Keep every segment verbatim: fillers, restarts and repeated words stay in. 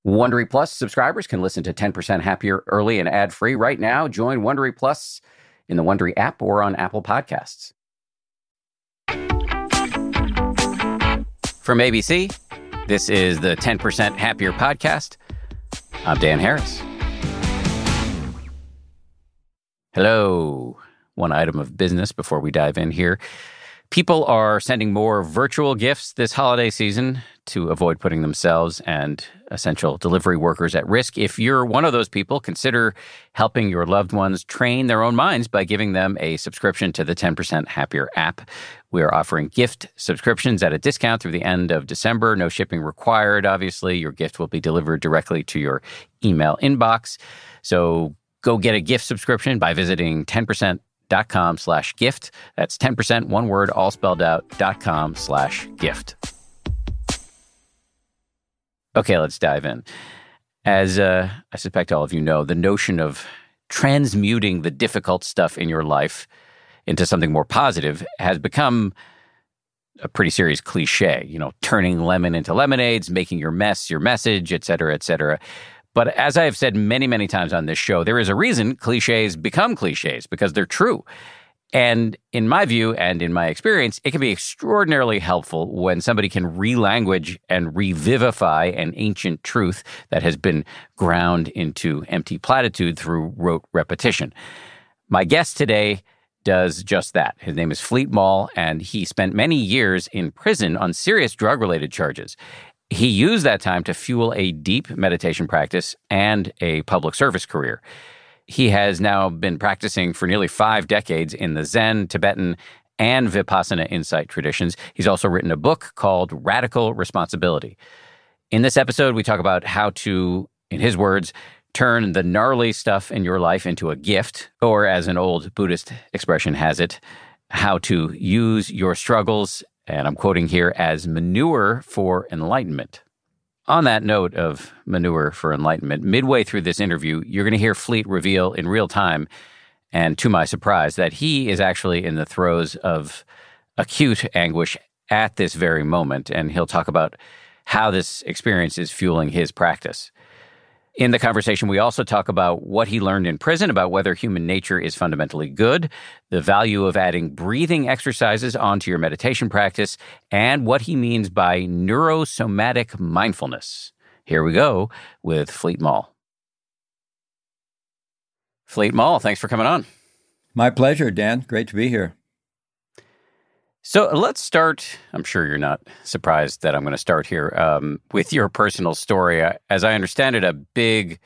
Wondery Plus subscribers can listen to ten percent Happier early and ad-free right now. Join Wondery Plus in the Wondery app or on Apple Podcasts. From A B C, this is the ten percent Happier podcast. I'm Dan Harris. Hello. One item of business before we dive in here. People are sending more virtual gifts this holiday season to avoid putting themselves and essential delivery workers at risk. If you're one of those people, consider helping your loved ones train their own minds by giving them a subscription to the ten percent Happier app. We are offering gift subscriptions at a discount through the end of December. No shipping required, obviously. Your gift will be delivered directly to your email inbox. So go get a gift subscription by visiting ten percent dot com slash gift. That's ten percent, one word, all spelled out, dot com slash gift. Okay, let's dive in. As uh, I suspect all of you know, the notion of transmuting the difficult stuff in your life into something more positive has become a pretty serious cliche, you know, turning lemon into lemonades, making your mess your message, et cetera, et cetera. But as I have said many, many times on this show, there is a reason cliches become cliches, because they're true. And in my view and in my experience, it can be extraordinarily helpful when somebody can re-language and revivify an ancient truth that has been ground into empty platitude through rote repetition. My guest today does just that. His name is Fleet Maull, and he spent many years in prison on serious drug-related charges. He used that time to fuel a deep meditation practice and a public service career. He has now been practicing for nearly five decades in the Zen, Tibetan, and Vipassana insight traditions. He's also written a book called Radical Responsibility. In this episode, we talk about how to, in his words, turn the gnarly stuff in your life into a gift, or as an old Buddhist expression has it, how to use your struggles, and I'm quoting here, as manure for enlightenment. On that note of manure for enlightenment, midway through this interview, you're going to hear Fleet reveal in real time, and to my surprise, that he is actually in the throes of acute anguish at this very moment, and he'll talk about how this experience is fueling his practice. In the conversation, we also talk about what he learned in prison about whether human nature is fundamentally good, the value of adding breathing exercises onto your meditation practice, and what he means by neurosomatic mindfulness. Here we go with Fleet Maull. Fleet Maull, thanks for coming on. My pleasure, Dan. Great to be here. So let's start, I'm sure you're not surprised that I'm going to start here, um, with your personal story. As I understand it, a big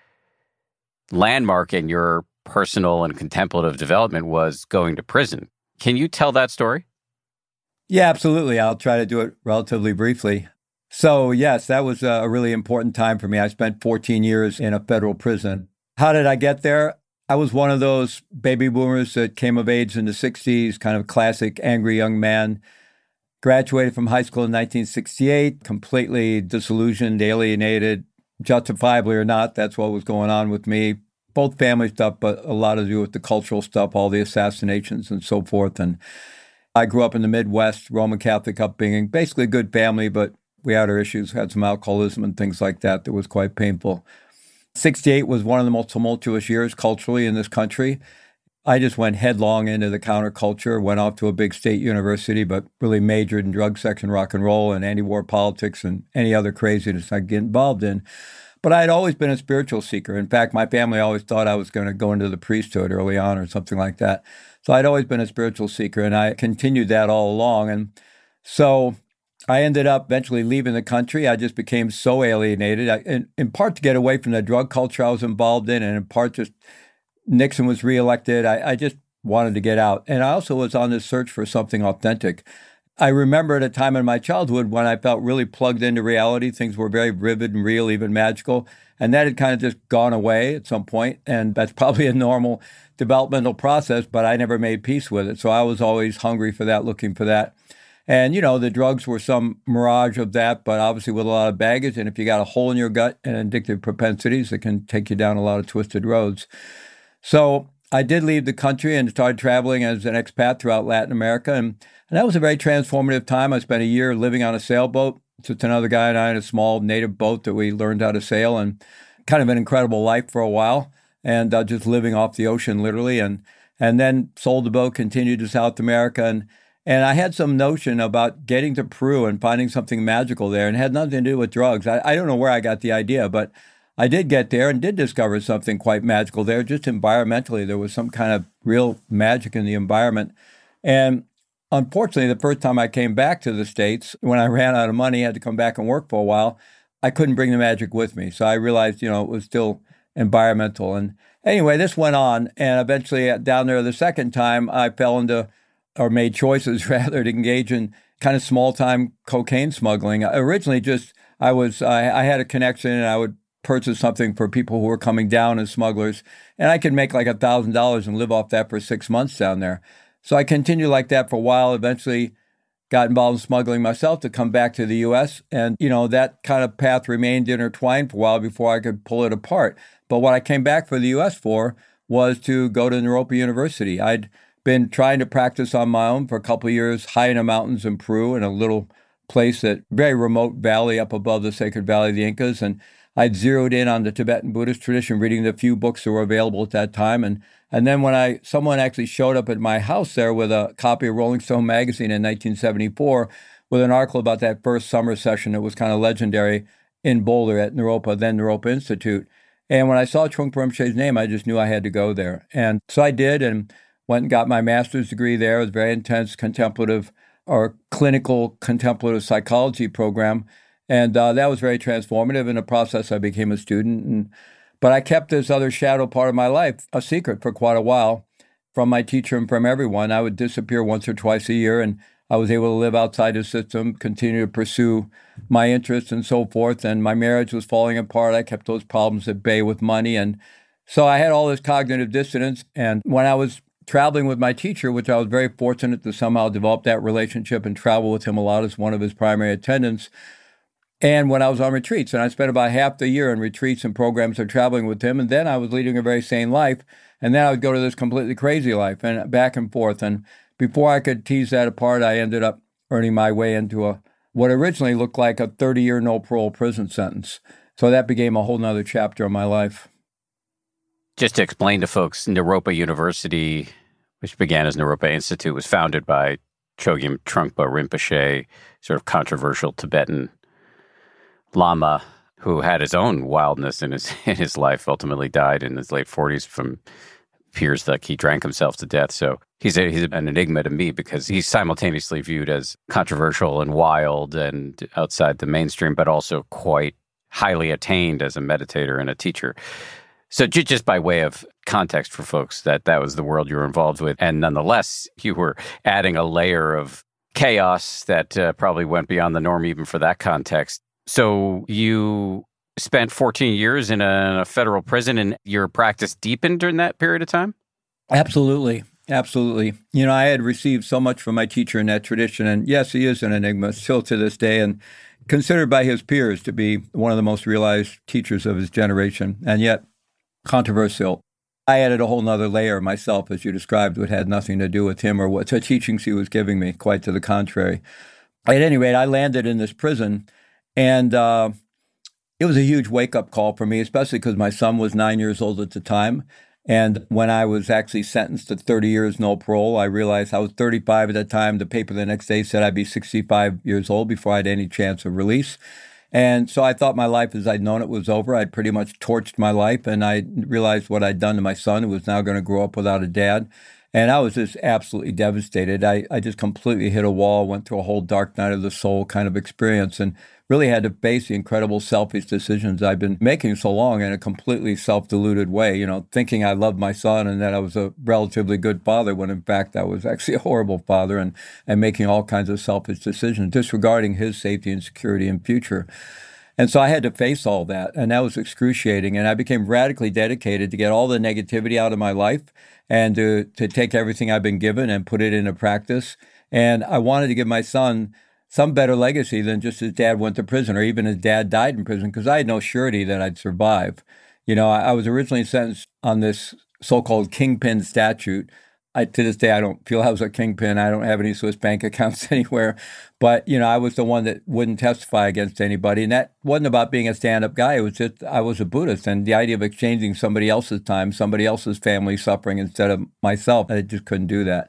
landmark in your personal and contemplative development was going to prison. Can you tell that story? Yeah, absolutely. I'll try to do it relatively briefly. So yes, that was a really important time for me. I spent fourteen years in a federal prison. How did I get there? I was one of those baby boomers that came of age in the sixties, kind of classic angry young man. Graduated from high school in nineteen sixty-eight, completely disillusioned, alienated, justifiably or not. That's what was going on with me. Both family stuff, but a lot to do with the cultural stuff, all the assassinations and so forth. And I grew up in the Midwest, Roman Catholic upbringing, basically a good family, but we had our issues, had some alcoholism and things like that that was quite painful. sixty-eight was one of the most tumultuous years culturally in this country. I just went headlong into the counterculture, went off to a big state university, but really majored in drug, sex, and rock and roll and anti-war politics and any other craziness I get involved in. But I had always been a spiritual seeker. In fact, my family always thought I was going to go into the priesthood early on or something like that. So I'd always been a spiritual seeker, and I continued that all along. And so I ended up eventually leaving the country. I just became so alienated, I, in, in part to get away from the drug culture I was involved in, and in part just Nixon was reelected. I, I just wanted to get out. And I also was on this search for something authentic. I remember at a time in my childhood when I felt really plugged into reality. Things were very vivid and real, even magical. And that had kind of just gone away at some point. And that's probably a normal developmental process, but I never made peace with it. So I was always hungry for that, looking for that. And, you know, the drugs were some mirage of that, but obviously with a lot of baggage. And if you got a hole in your gut and addictive propensities, it can take you down a lot of twisted roads. So I did leave the country and started traveling as an expat throughout Latin America. And, and that was a very transformative time. I spent a year living on a sailboat Just another guy and I in a small native boat that we learned how to sail, and kind of an incredible life for a while, and uh, just living off the ocean literally. And and then sold the boat, continued to South America. And, and I had some notion about getting to Peru and finding something magical there, and it had nothing to do with drugs. I, I don't know where I got the idea, but I did get there and did discover something quite magical there. Just environmentally, there was some kind of real magic in the environment. And unfortunately, the first time I came back to the States, when I ran out of money, had to come back and work for a while, I couldn't bring the magic with me. So I realized, you know, it was still environmental. And anyway, this went on. And eventually down there the second time, I fell into, or made choices rather, to engage in kind of small-time cocaine smuggling. Originally, just, I was, I, I had a connection, and I would purchase something for people who were coming down as smugglers. And I could make like a thousand dollars and live off that for six months down there. So I continued like that for a while, eventually got involved in smuggling myself to come back to the U S. And, you know, that kind of path remained intertwined for a while before I could pull it apart. But what I came back for the U S for was to go to Naropa University. I'd been trying to practice on my own for a couple of years, high in the mountains in Peru, in a little place, that very remote valley up above the Sacred Valley of the Incas. And I'd zeroed in on the Tibetan Buddhist tradition, reading the few books that were available at that time. And and then when I someone actually showed up at my house there with a copy of Rolling Stone magazine in nineteen seventy-four with an article about that first summer session that was kind of legendary in Boulder at Naropa, then Naropa Institute. And when I saw Trungpa Rinpoche's name, I just knew I had to go there. And so I did, and went and got my master's degree there. It was a very intense contemplative or clinical contemplative psychology program. And uh, that was very transformative. In the process, I became a student. And, but I kept this other shadow part of my life a secret for quite a while from my teacher and from everyone. I would disappear once or twice a year, and I was able to live outside the system, continue to pursue my interests and so forth. And my marriage was falling apart. I kept those problems at bay with money. And so I had all this cognitive dissonance. And when I was traveling with my teacher, which I was very fortunate to somehow develop that relationship and travel with him a lot as one of his primary attendants, and when I was on retreats, and I spent about half the year in retreats and programs of traveling with him, and then I was leading a very sane life, and then I would go to this completely crazy life, and back and forth. And before I could tease that apart, I ended up earning my way into a what originally looked like a thirty-year no parole prison sentence. So that became a whole nother chapter of my life. Just to explain to folks, Naropa University, which began as Naropa Institute, was founded by Chogyam Trungpa Rinpoche, sort of controversial Tibetan Lama who had his own wildness in his in his life, ultimately died in his late forties from appears like he drank himself to death. So he's a, he's an enigma to me because he's simultaneously viewed as controversial and wild and outside the mainstream, but also quite highly attained as a meditator and a teacher. So j- just by way of context for folks, that that was the world you were involved with. And nonetheless, you were adding a layer of chaos that uh, probably went beyond the norm even for that context. So you spent fourteen years in a, a federal prison, and your practice deepened during that period of time? Absolutely. Absolutely. You know, I had received so much from my teacher in that tradition. And yes, he is an enigma still to this day, and considered by his peers to be one of the most realized teachers of his generation, and yet controversial. I added a whole nother layer myself, as you described, which had nothing to do with him or what the teachings he was giving me, quite to the contrary. At any rate, I landed in this prison, and uh, it was a huge wake-up call for me, especially because my son was nine years old at the time. And when I was actually sentenced to thirty years no parole, I realized I was thirty-five at that time. The paper the next day said I'd be sixty-five years old before I had any chance of release. And so I thought my life as I'd known it was over. I'd pretty much torched my life, and I realized what I'd done to my son, who was now going to grow up without a dad. And I was just absolutely devastated. I, I just completely hit a wall, went through a whole dark night of the soul kind of experience, and really had to face the incredible selfish decisions I've been making so long in a completely self-deluded way, you know, thinking I loved my son and that I was a relatively good father, when in fact I was actually a horrible father, and, and making all kinds of selfish decisions, disregarding his safety and security and future. And so I had to face all that, and that was excruciating. And I became radically dedicated to get all the negativity out of my life and to, to take everything I've been given and put it into practice. And I wanted to give my son some better legacy than just his dad went to prison, or even his dad died in prison, because I had no surety that I'd survive. You know, I, I was originally sentenced on this so-called kingpin statute I, to this day, I don't feel I was a kingpin. I don't have any Swiss bank accounts anywhere. But, you know, I was the one that wouldn't testify against anybody. And that wasn't about being a stand-up guy. It was just I was a Buddhist. And the idea of exchanging somebody else's time, somebody else's family suffering instead of myself, I just couldn't do that.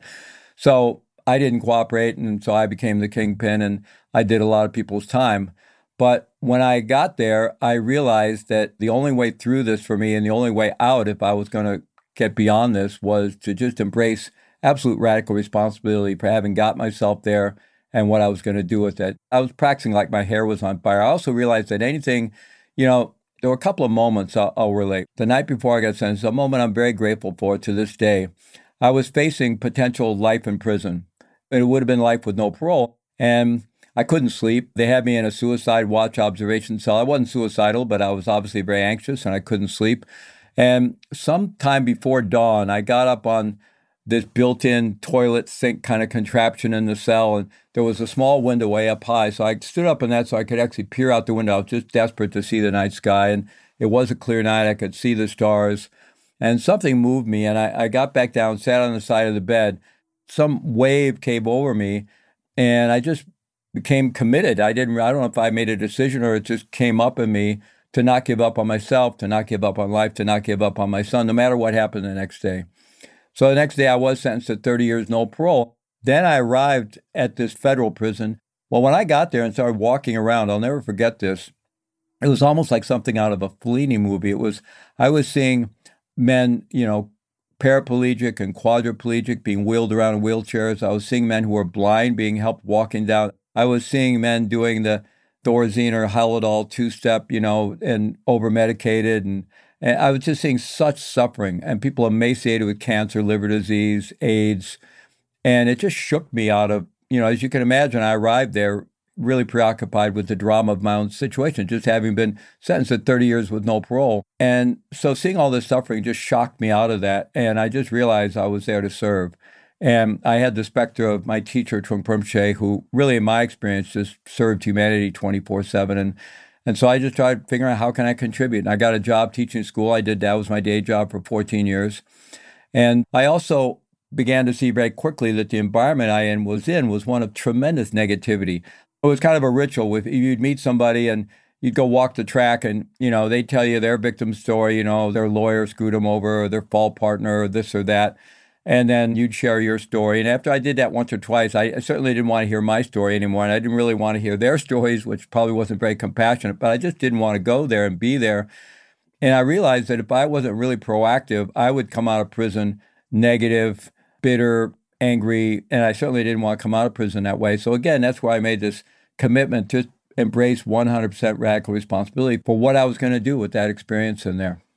So I didn't cooperate. And so I became the kingpin. And I did a lot of people's time. But when I got there, I realized that the only way through this for me and the only way out, if I was going to get beyond this, was to just embrace absolute radical responsibility for having got myself there and what I was going to do with it. I was practicing like my hair was on fire. I also realized that anything, you know, there were a couple of moments I'll, I'll relate. The night before I got sentenced, a moment I'm very grateful for to this day. I was facing potential life in prison. It would have been life with no parole. And I couldn't sleep. They had me in a suicide watch observation cell. I wasn't suicidal, but I was obviously very anxious and I couldn't sleep. And sometime before dawn, I got up on this built-in toilet sink kind of contraption in the cell, and there was a small window way up high. So I stood up in that so I could actually peer out the window. I was just desperate to see the night sky, and it was a clear night. I could see the stars, and something moved me, and I, I got back down, sat on the side of the bed. Some wave came over me, and I just became committed. I didn't. I don't know if I made a decision or it just came up in me to not give up on myself, to not give up on life, to not give up on my son, no matter what happened the next day. So the next day I was sentenced to thirty years, no parole. Then I arrived at this federal prison. Well, when I got there and started walking around, I'll never forget this. It was almost like something out of a Fellini movie. It was, I was seeing men, you know, paraplegic and quadriplegic being wheeled around in wheelchairs. I was seeing men who were blind being helped walking down. I was seeing men doing the Thorazine or Haldol two-step, you know, and over-medicated. And, and I was just seeing such suffering and people emaciated with cancer, liver disease, AIDS. And it just shook me out of, you know, as you can imagine, I arrived there really preoccupied with the drama of my own situation, just having been sentenced to thirty years with no parole. And so seeing all this suffering just shocked me out of that. And I just realized I was there to serve. And I had the specter of my teacher, Trungpa Rinpoche, who really, in my experience, just served humanity twenty-four seven. And and so I just tried figuring out how can I contribute. And I got a job teaching school. I did that. It was my day job for fourteen years. And I also began to see very quickly that the environment I in was in was one of tremendous negativity. It was kind of a ritual. If you'd meet somebody and you'd go walk the track and, you know, they tell you their victim story, you know, their lawyer screwed them over or their fall partner or this or that. And then you'd share your story. And after I did that once or twice, I certainly didn't want to hear my story anymore. And I didn't really want to hear their stories, which probably wasn't very compassionate, but I just didn't want to go there and be there. And I realized that if I wasn't really proactive, I would come out of prison negative, bitter, angry, and I certainly didn't want to come out of prison that way. So again, that's why I made this commitment to embrace one hundred percent radical responsibility for what I was going to do with that experience in there.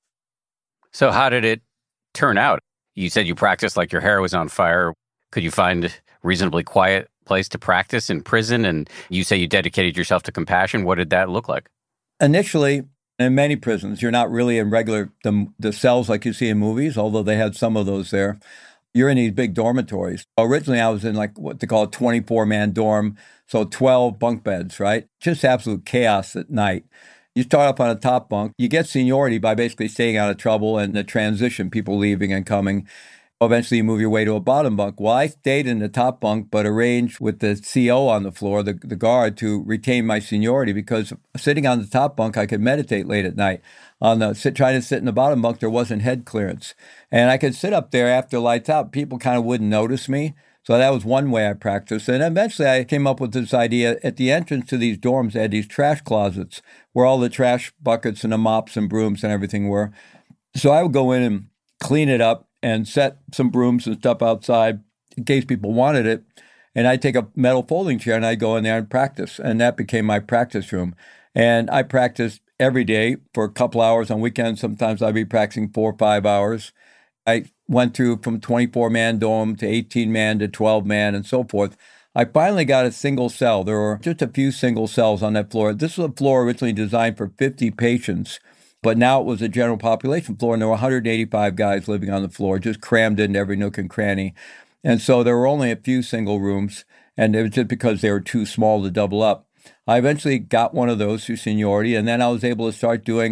So how did it turn out? You said you practiced like your hair was on fire. Could you find a reasonably quiet place to practice in prison? And you say you dedicated yourself to compassion. What did that look like? Initially, in many prisons, you're not really in regular, the, the cells like you see in movies, although they had some of those there. You're in these big dormitories. Originally, I was in like what they call a twenty-four man dorm, so twelve bunk beds, right? Just absolute chaos at night. You start up on a top bunk. You get seniority by basically staying out of trouble and the transition, people leaving and coming. Eventually, you move your way to a bottom bunk. Well, I stayed in the top bunk, but arranged with the C O on the floor, the, the guard, to retain my seniority because sitting on the top bunk, I could meditate late at night. On the sit, trying to sit in the bottom bunk, there wasn't head clearance. And I could sit up there after lights out. People kind of wouldn't notice me. So that was one way I practiced. And eventually I came up with this idea. At the entrance to these dorms, they had these trash closets where all the trash buckets and the mops and brooms and everything were. So I would go in and clean it up and set some brooms and stuff outside in case people wanted it. And I'd take a metal folding chair and I'd go in there and practice. And that became my practice room. And I practiced every day for a couple hours on weekends. Sometimes I'd be practicing four or five hours. I went through from twenty-four man dorm to eighteen man to twelve man and so forth. I finally got a single cell. There were just a few single cells on that floor. This was a floor originally designed for fifty patients, but now it was a general population floor, and there were one hundred eighty-five guys living on the floor, just crammed into every nook and cranny. And so there were only a few single rooms, and it was just because they were too small to double up. I eventually got one of those through seniority, and then I was able to start doing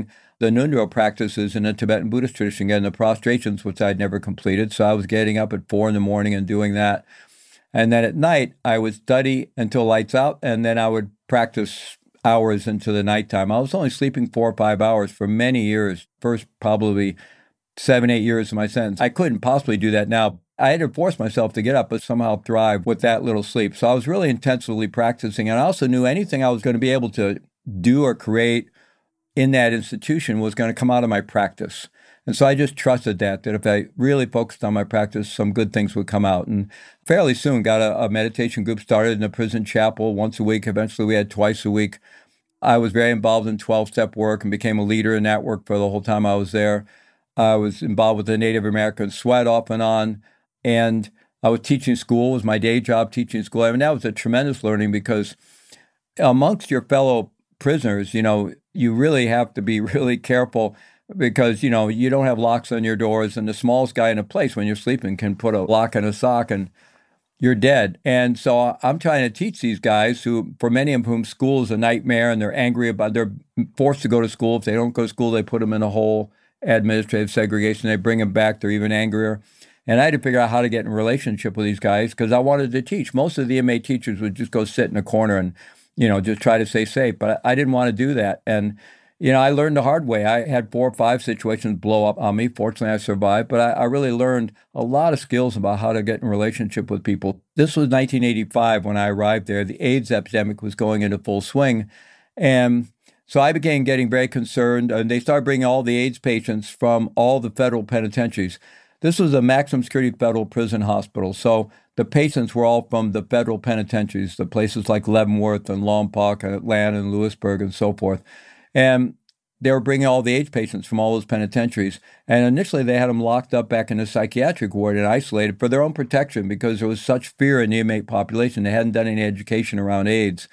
the Nundro practices in the Tibetan Buddhist tradition, again, the prostrations, which I'd never completed. So I was getting up at four in the morning and doing that. And then at night, I would study until lights out, and then I would practice hours into the nighttime. I was only sleeping four or five hours for many years, first probably seven, eight years of my sentence. I couldn't possibly do that now. I had to force myself to get up, but somehow thrive with that little sleep. So I was really intensively practicing. And I also knew anything I was going to be able to do or create in that institution was going to come out of my practice. And so I just trusted that, that if I really focused on my practice, some good things would come out. And fairly soon got a, a meditation group started in the prison chapel once a week. Eventually we had twice a week. I was very involved in twelve-step work and became a leader in that work for the whole time I was there. I was involved with the Native American Sweat off and on. And I was teaching school. It was my day job, teaching school. I mean, that was a tremendous learning because amongst your fellow prisoners, you know, you really have to be really careful because, you know, you don't have locks on your doors, and the smallest guy in a place when you're sleeping can put a lock in a sock and you're dead. And so I'm trying to teach these guys who, for many of whom, school is a nightmare and they're angry about, they're forced to go to school. If they don't go to school, they put them in a hole, administrative segregation. They bring them back. They're even angrier. And I had to figure out how to get in a relationship with these guys because I wanted to teach. Most of the inmate teachers would just go sit in a corner and, you know, just try to stay safe. But I, I didn't want to do that. And, you know, I learned the hard way. I had four or five situations blow up on me. Fortunately, I survived. But I, I really learned a lot of skills about how to get in a relationship with people. This was nineteen eighty-five when I arrived there. The AIDS epidemic was going into full swing. And so I began getting very concerned. And they started bringing all the AIDS patients from all the federal penitentiaries. This was a maximum security federal prison hospital. So the patients were all from the federal penitentiaries, the places like Leavenworth and Lompoc and Atlanta and Lewisburg and so forth. And they were bringing all the AIDS patients from all those penitentiaries. And initially they had them locked up back in the psychiatric ward and isolated for their own protection because there was such fear in the inmate population. They hadn't done any education around AIDS.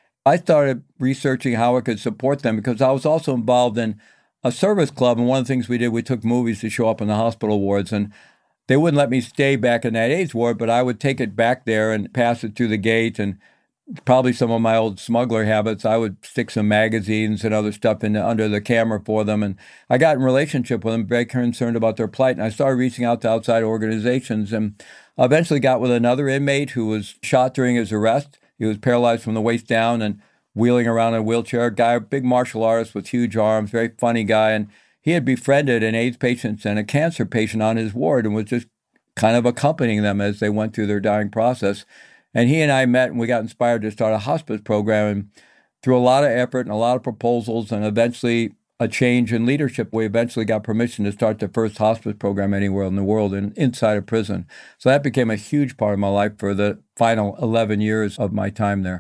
I started researching how I could support them because I was also involved in a service club, and one of the things we did, we took movies to show up in the hospital wards, and they wouldn't let me stay back in that AIDS ward, but I would take it back there and pass it through the gate, and probably some of my old smuggler habits, I would stick some magazines and other stuff in the, under the camera for them, and I got in relationship with them, very concerned about their plight, and I started reaching out to outside organizations, and eventually got with another inmate who was shot during his arrest. He was paralyzed from the waist down, and wheeling around in a wheelchair, guy, big martial artist with huge arms, very funny guy. And he had befriended an AIDS patient and a cancer patient on his ward and was just kind of accompanying them as they went through their dying process. And he and I met and we got inspired to start a hospice program. And through a lot of effort and a lot of proposals and eventually a change in leadership, we eventually got permission to start the first hospice program anywhere in the world and inside a prison. So that became a huge part of my life for the final eleven years of my time there.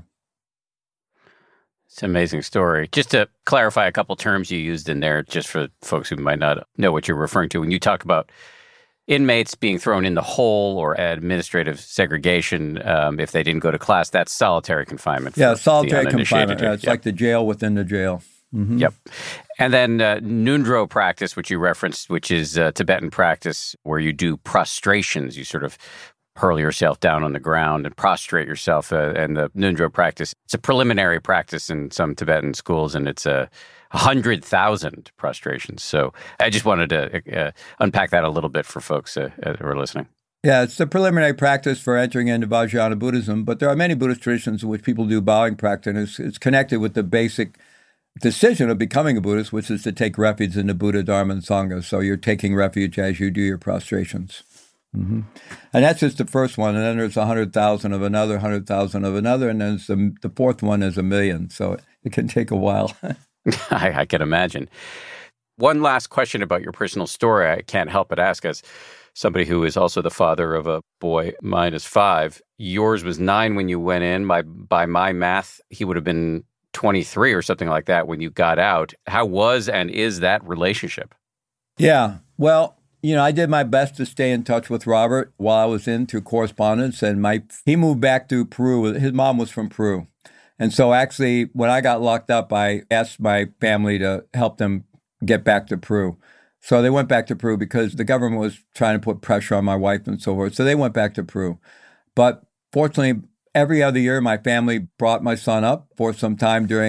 It's an amazing story. Just to clarify a couple terms you used in there, just for folks who might not know what you're referring to. When you talk about inmates being thrown in the hole or administrative segregation um, if they didn't go to class, that's solitary confinement. Yeah, solitary confinement. Yeah, it's yep. like the jail within the jail. Mm-hmm. Yep. And then uh, Nundro practice, which you referenced, which is uh, Tibetan practice where you do prostrations. You sort of hurl yourself down on the ground and prostrate yourself. Uh, and the Nundro practice, it's a preliminary practice in some Tibetan schools, and it's a one hundred thousand prostrations. So I just wanted to uh, unpack that a little bit for folks uh, who are listening. Yeah, it's the preliminary practice for entering into Vajrayana Buddhism, but there are many Buddhist traditions in which people do bowing practice, and it's, it's connected with the basic decision of becoming a Buddhist, which is to take refuge in the Buddha, Dharma, and Sangha. So you're taking refuge as you do your prostrations. Mm-hmm. And that's just the first one. And then there's one hundred thousand of another, one hundred thousand of another. And then the, the fourth one is a million. So it can take a while. I, I can imagine. One last question about your personal story. I can't help but ask, as somebody who is also the father of a boy, mine is five. Yours was nine when you went in. By, by my math, he would have been twenty-three or something like that when you got out. How was and is that relationship? Yeah, well, you know, I did my best to stay in touch with Robert while I was in through correspondence, and my he moved back to Peru. His mom was from Peru. And so actually, when I got locked up, I asked my family to help them get back to Peru. So they went back to Peru because the government was trying to put pressure on my wife and so forth. So they went back to Peru. But fortunately, every other year, my family brought my son up for some time during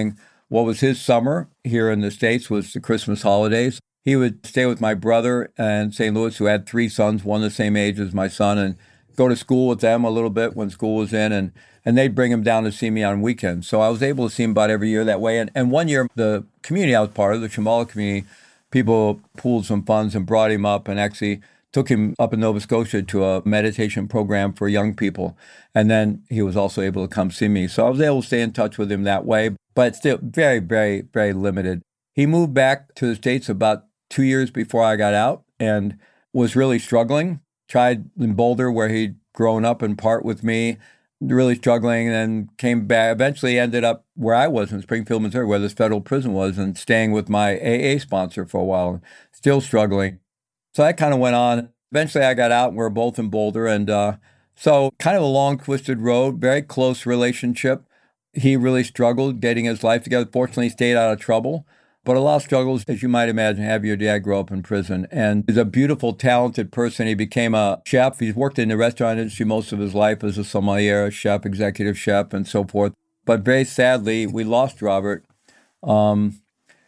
what was his summer here in the States was the Christmas holidays. He would stay with my brother in Saint Louis, who had three sons, one the same age as my son, and go to school with them a little bit when school was in, and and they'd bring him down to see me on weekends. So I was able to see him about every year that way. And, and one year, the community I was part of, the Shambhala community, people pooled some funds and brought him up and actually took him up in Nova Scotia to a meditation program for young people. And then he was also able to come see me. So I was able to stay in touch with him that way, but still very, very, very limited. He moved back to the States about two years before I got out and was really struggling. Tried in Boulder, where he'd grown up in part with me, really struggling, and then came back. Eventually ended up where I was in Springfield, Missouri, where this federal prison was, and staying with my A A sponsor for a while, still struggling. So that kind of went on. Eventually I got out, and we were both in Boulder. And uh, so kind of a long, twisted road, very close relationship. He really struggled getting his life together. Fortunately, he stayed out of trouble. But a lot of struggles, as you might imagine, have your dad grow up in prison. And he's a beautiful, talented person. He became a chef. He's worked in the restaurant industry most of his life as a sommelier, a chef, executive chef, and so forth. But very sadly, we lost Robert um,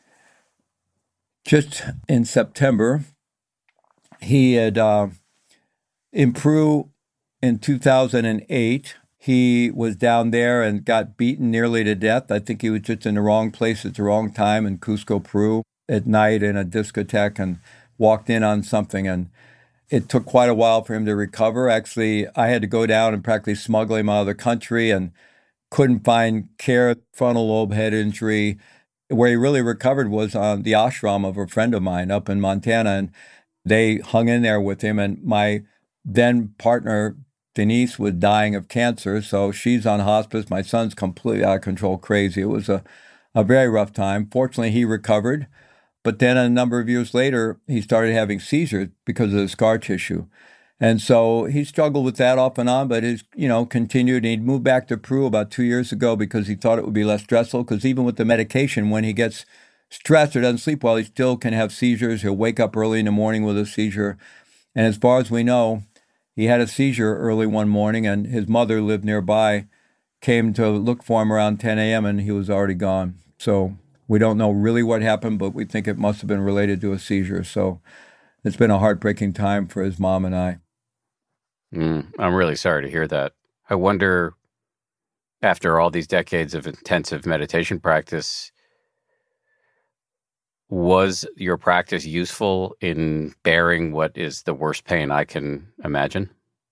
just in September. He had uh, in Peru in two thousand eight. He was down there and got beaten nearly to death. I think he was just in the wrong place at the wrong time in Cusco, Peru, at night in a discotheque, and walked in on something. And it took quite a while for him to recover. Actually, I had to go down and practically smuggle him out of the country and couldn't find care, frontal lobe head injury. Where he really recovered was on the ashram of a friend of mine up in Montana. And they hung in there with him. And my then partner, Denise, was dying of cancer, so she's on hospice. My son's completely out of control, crazy. It was a, a very rough time. Fortunately, he recovered, but then a number of years later, he started having seizures because of the scar tissue. And so he struggled with that off and on, but he's, you know, continued. He moved back to Peru about two years ago because he thought it would be less stressful, because even with the medication, when he gets stressed or doesn't sleep well, he still can have seizures. He'll wake up early in the morning with a seizure. And as far as we know, he had a seizure early one morning, and his mother lived nearby, came to look for him around ten a.m., and he was already gone. So we don't know really what happened, but we think it must have been related to a seizure. So it's been a heartbreaking time for his mom and I. Mm, I'm really sorry to hear that. I wonder, after all these decades of intensive meditation practice, was your practice useful in bearing what is the worst pain I can imagine?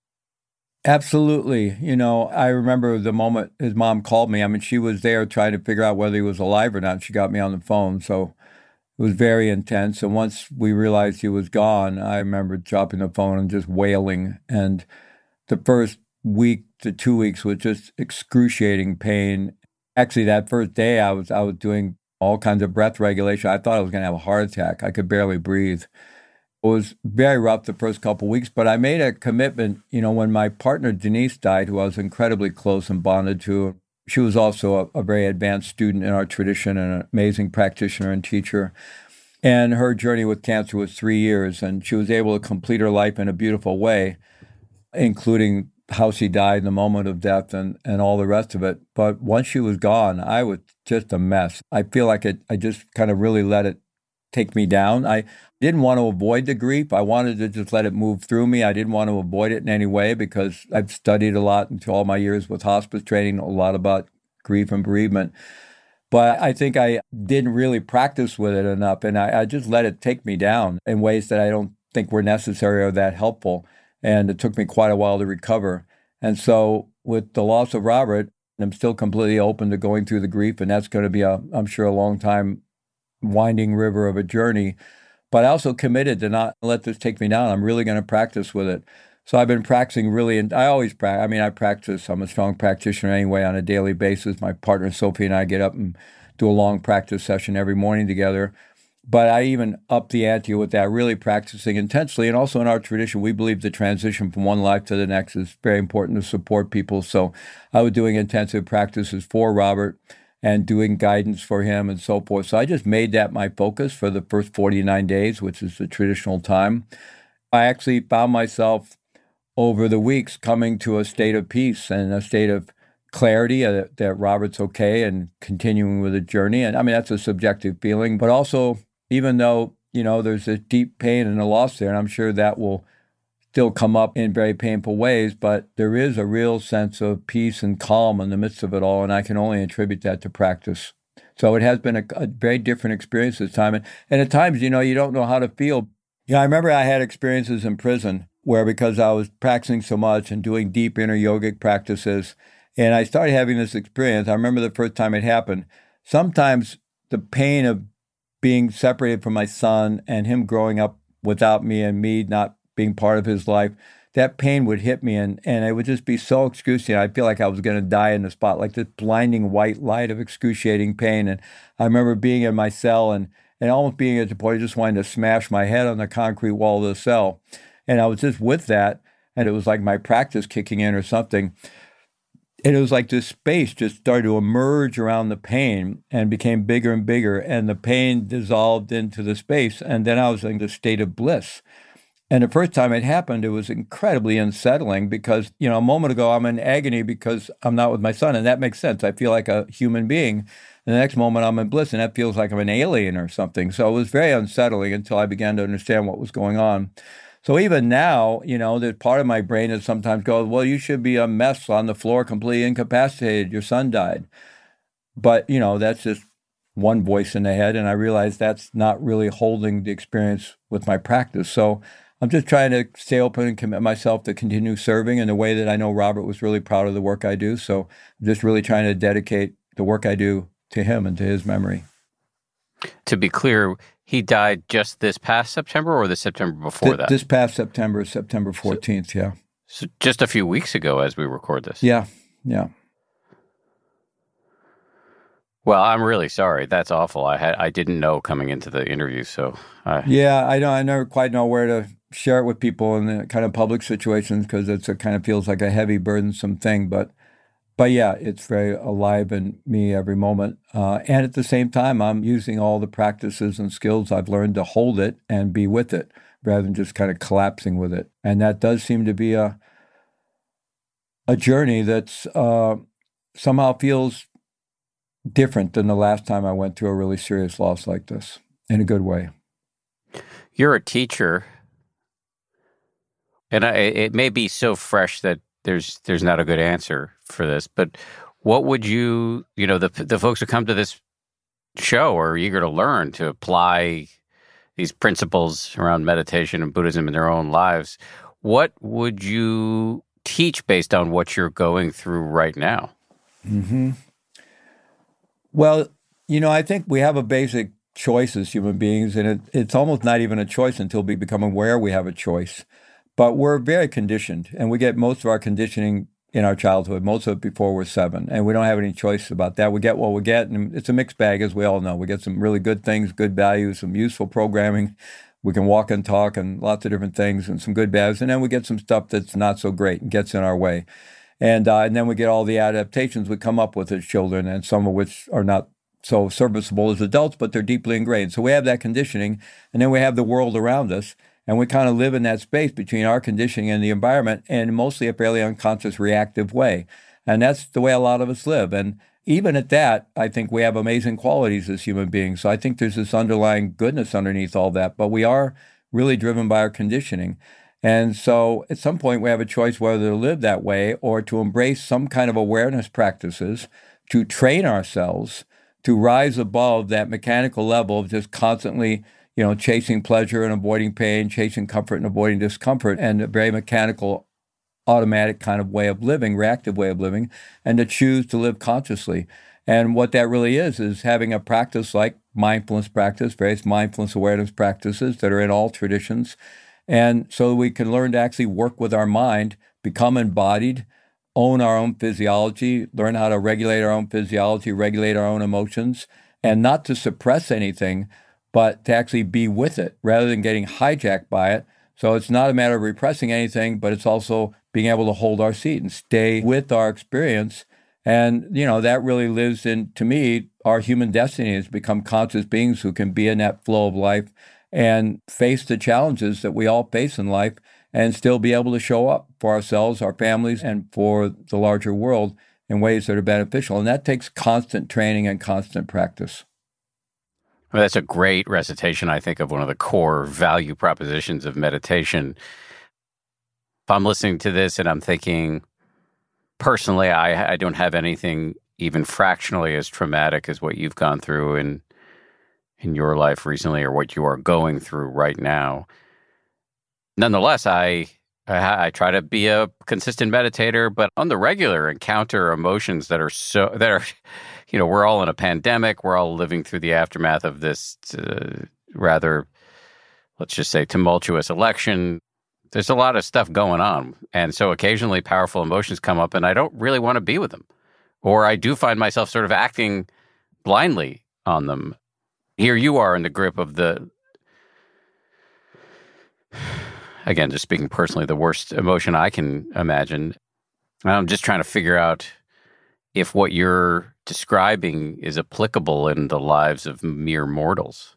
Absolutely. You know, I remember the moment his mom called me. I mean, she was there trying to figure out whether he was alive or not. She got me on the phone. So it was very intense. And once we realized he was gone, I remember dropping the phone and just wailing. And the first week to two weeks was just excruciating pain. Actually, that first day I was I was doing all kinds of breath regulation. I thought I was going to have a heart attack. I could barely breathe. It was very rough the first couple of weeks, but I made a commitment. You know, when my partner Denise died, who I was incredibly close and bonded to, she was also a, a very advanced student in our tradition and an amazing practitioner and teacher. And her journey with cancer was three years, and she was able to complete her life in a beautiful way, including how she died in the moment of death and, and all the rest of it. But once she was gone, I was just a mess. I feel like it, I just kind of really let it take me down. I didn't want to avoid the grief. I wanted to just let it move through me. I didn't want to avoid it in any way, because I've studied a lot into all my years with hospice training, a lot about grief and bereavement. But I think I didn't really practice with it enough, and I, I just let it take me down in ways that I don't think were necessary or that helpful. And it took me quite a while to recover. And so with the loss of Robert, I'm still completely open to going through the grief, and that's going to be, a, I'm sure, a long time winding river of a journey. But I also committed to not let this take me down. I'm really going to practice with it. So I've been practicing really, and I always practice. I mean, I practice. I'm a strong practitioner anyway on a daily basis. My partner Sophie and I get up and do a long practice session every morning together. But I even up the ante with that, really practicing intensely. And also in our tradition, we believe the transition from one life to the next is very important to support people. So I was doing intensive practices for Robert and doing guidance for him and so forth. So I just made that my focus for the first forty-nine days, which is the traditional time. I actually found myself over the weeks coming to a state of peace and a state of clarity uh, that Robert's okay and continuing with the journey. And I mean, that's a subjective feeling, but also, even though, you know, there's a deep pain and a loss there, and I'm sure that will still come up in very painful ways, but there is a real sense of peace and calm in the midst of it all, and I can only attribute that to practice. So it has been a, a very different experience this time. And, and at times, you know, you don't know how to feel. You know, I remember I had experiences in prison where, because I was practicing so much and doing deep inner yogic practices, and I started having this experience. I remember the first time it happened. Sometimes the pain of being separated from my son and him growing up without me and me not being part of his life, that pain would hit me, and, and it would just be so excruciating. I feel like I was going to die in the spot, like this blinding white light of excruciating pain. And I remember being in my cell and, and almost being at the point of just wanting to smash my head on the concrete wall of the cell. And I was just with that, and it was like my practice kicking in or something. And it was like this space just started to emerge around the pain and became bigger and bigger, and the pain dissolved into the space. And then I was in this state of bliss. And the first time it happened, it was incredibly unsettling because, you know, a moment ago, I'm in agony because I'm not with my son. And that makes sense. I feel like a human being. And the next moment, I'm in bliss, and that feels like I'm an alien or something. So it was very unsettling until I began to understand what was going on. So even now, you know, there's part of my brain that sometimes goes, well, you should be a mess on the floor, completely incapacitated. Your son died. But, you know, that's just one voice in the head. And I realize that's not really holding the experience with my practice. So I'm just trying to stay open and commit myself to continue serving in the way that I know Robert was really proud of the work I do. So I'm just really trying to dedicate the work I do to him and to his memory. To be clear, he died just this past September or the September before Th- that? This past September, September fourteenth, so, yeah. So just a few weeks ago as we record this. Yeah, yeah. Well, I'm really sorry. That's awful. I had I didn't know coming into the interview, so I... Yeah, I don't I never quite know where to share it with people in the kind of public situations because it's a kind of feels like a heavy, burdensome thing. But but yeah, it's very alive in me every moment. Uh, and at the same time, I'm using all the practices and skills I've learned to hold it and be with it rather than just kind of collapsing with it. And that does seem to be a a journey that's uh, somehow feels different than the last time I went through a really serious loss like this, in a good way. You're a teacher, and I, it may be so fresh that there's there's not a good answer for this, but what would you, you know, the the folks who come to this show are eager to learn, to apply these principles around meditation and Buddhism in their own lives. What would you teach based on what you're going through right now? Mm-hmm. Well, you know, I think we have a basic choice as human beings, and it, it's almost not even a choice until we become aware we have a choice. But we're very conditioned, and we get most of our conditioning in our childhood, most of it before we're seven, and we don't have any choice about that. We get what we get, and it's a mixed bag, as we all know. We get some really good things, good values, some useful programming. We can walk and talk and lots of different things and some good values, and then we get some stuff that's not so great and gets in our way. And uh, and then we get all the adaptations we come up with as children, and some of which are not so serviceable as adults, but they're deeply ingrained. So we have that conditioning, and then we have the world around us, and we kind of live in that space between our conditioning and the environment, and mostly a fairly unconscious, reactive way. And that's the way a lot of us live. And even at that, I think we have amazing qualities as human beings. So I think there's this underlying goodness underneath all that, but we are really driven by our conditioning. And so at some point we have a choice whether to live that way or to embrace some kind of awareness practices, to train ourselves to rise above that mechanical level of just constantly, you know, chasing pleasure and avoiding pain, chasing comfort and avoiding discomfort, and a very mechanical, automatic kind of way of living, reactive way of living, and to choose to live consciously. And what that really is, is having a practice like mindfulness practice, various mindfulness awareness practices that are in all traditions. And so we can learn to actually work with our mind, become embodied, own our own physiology, learn how to regulate our own physiology, regulate our own emotions, and not to suppress anything, but to actually be with it rather than getting hijacked by it. So it's not a matter of repressing anything, but it's also being able to hold our seat and stay with our experience. And, you know, that really lives in, to me, our human destiny is become conscious beings who can be in that flow of life and face the challenges that we all face in life and still be able to show up for ourselves, our families, and for the larger world in ways that are beneficial. And that takes constant training and constant practice. Well, that's a great recitation, I think, of one of the core value propositions of meditation. If I'm listening to this and I'm thinking, personally, I, I don't have anything even fractionally as traumatic as what you've gone through in in your life recently or what you are going through right now. Nonetheless, I, I I try to be a consistent meditator, but on the regular encounter emotions that are so that are, you know, we're all in a pandemic. We're all living through the aftermath of this uh, rather, let's just say, tumultuous election. There's a lot of stuff going on, and so occasionally powerful emotions come up, and I don't really want to be with them, or I do find myself sort of acting blindly on them. Here you are in the grip of the, again, just speaking personally, the worst emotion I can imagine. I'm just trying to figure out if what you're describing is applicable in the lives of mere mortals.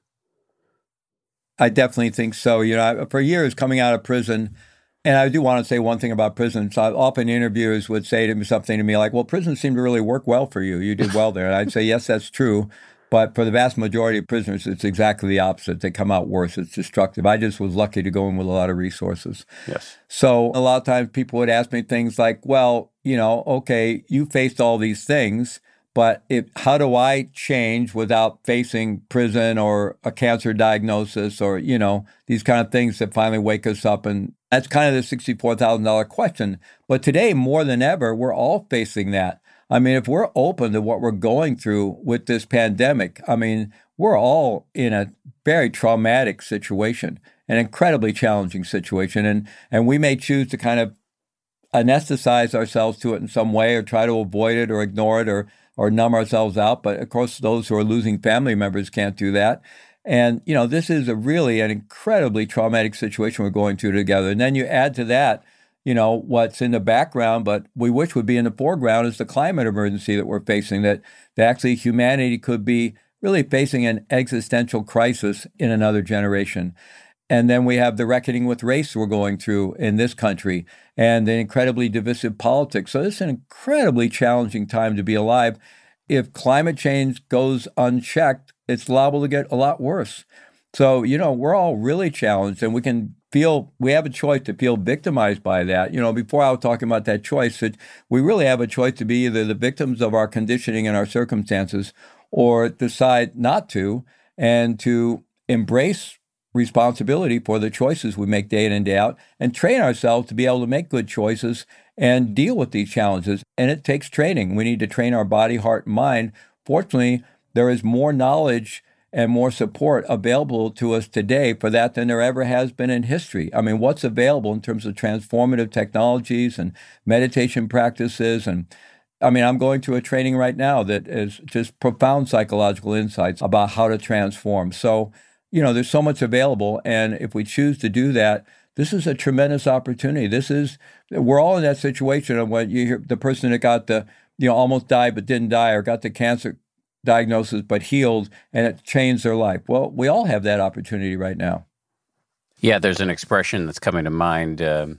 I definitely think so. You know, for years coming out of prison, and I do want to say one thing about prison. So often interviewers would say to me something to me like, well, prison seemed to really work well for you. You did well there. And I'd say, yes, that's true. But for the vast majority of prisoners, it's exactly the opposite. They come out worse. It's destructive. I just was lucky to go in with a lot of resources. Yes. So a lot of times people would ask me things like, well, you know, okay, you faced all these things, but if, how do I change without facing prison or a cancer diagnosis or, you know, these kind of things that finally wake us up? And that's kind of the sixty-four thousand dollars question. But today, more than ever, we're all facing that. I mean, if we're open to what we're going through with this pandemic, I mean, we're all in a very traumatic situation, an incredibly challenging situation. And, and we may choose to kind of anesthetize ourselves to it in some way or try to avoid it or ignore it or or numb ourselves out. But of course, those who are losing family members can't do that. And, you know, this is a really an incredibly traumatic situation we're going through together. And then you add to that, you know, what's in the background, but we wish would be in the foreground is the climate emergency that we're facing, that, that actually humanity could be really facing an existential crisis in another generation. And then we have the reckoning with race we're going through in this country and the incredibly divisive politics. So this is an incredibly challenging time to be alive. If climate change goes unchecked, it's liable to get a lot worse. So, you know, we're all really challenged, and we can feel, we have a choice to feel victimized by that. You know, before I was talking about that choice, that we really have a choice to be either the victims of our conditioning and our circumstances or decide not to and to embrace responsibility for the choices we make day in and day out and train ourselves to be able to make good choices and deal with these challenges. And it takes training. We need to train our body, heart, and mind. Fortunately, there is more knowledge and more support available to us today for that than there ever has been in history. I mean, what's available in terms of transformative technologies and meditation practices. And I mean, I'm going through a training right now that is just profound psychological insights about how to transform. So, you know, there's so much available. And if we choose to do that, this is a tremendous opportunity. This is, we're all in that situation of when you hear the person that got the, you know, almost died but didn't die, or got the cancer diagnosis but healed, and it changed their life. Well, we all have that opportunity right now. Yeah, there's an expression that's coming to mind, um,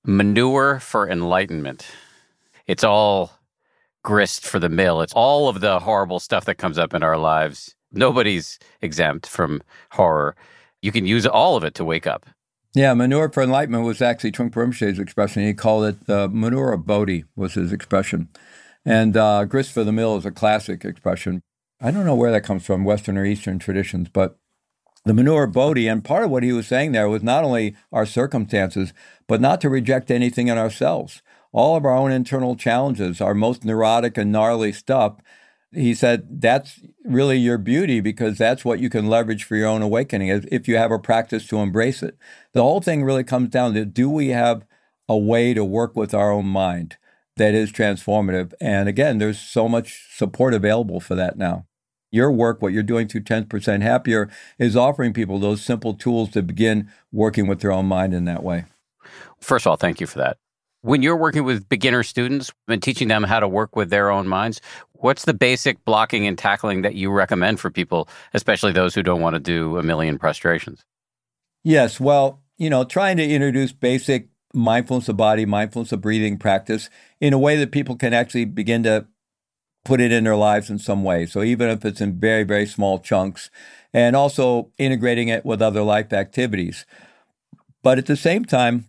manure for enlightenment. It's all grist for the mill. It's all of the horrible stuff that comes up in our lives. Nobody's exempt from horror. You can use all of it to wake up. Yeah, manure for enlightenment was actually Trungpa Rinpoche's expression. He called it uh, manure of Bodhi was his expression. And uh, grist for the mill is a classic expression. I don't know where that comes from, Western or Eastern traditions, but the manure of Bodhi, and part of what he was saying there was not only our circumstances, but not to reject anything in ourselves. All of our own internal challenges, our most neurotic and gnarly stuff, he said, that's really your beauty, because that's what you can leverage for your own awakening if you have a practice to embrace it. The whole thing really comes down to, do we have a way to work with our own mind that is transformative? And again, there's so much support available for that now. Your work, what you're doing through ten percent Happier, is offering people those simple tools to begin working with their own mind in that way. First of all, thank you for that. When you're working with beginner students and teaching them how to work with their own minds, what's the basic blocking and tackling that you recommend for people, especially those who don't want to do a million prostrations? Yes, well, you know, trying to introduce basic mindfulness of body, mindfulness of breathing practice in a way that people can actually begin to put it in their lives in some way. So even if it's in very, very small chunks, and also integrating it with other life activities. But at the same time,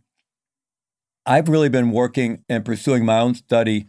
I've really been working and pursuing my own study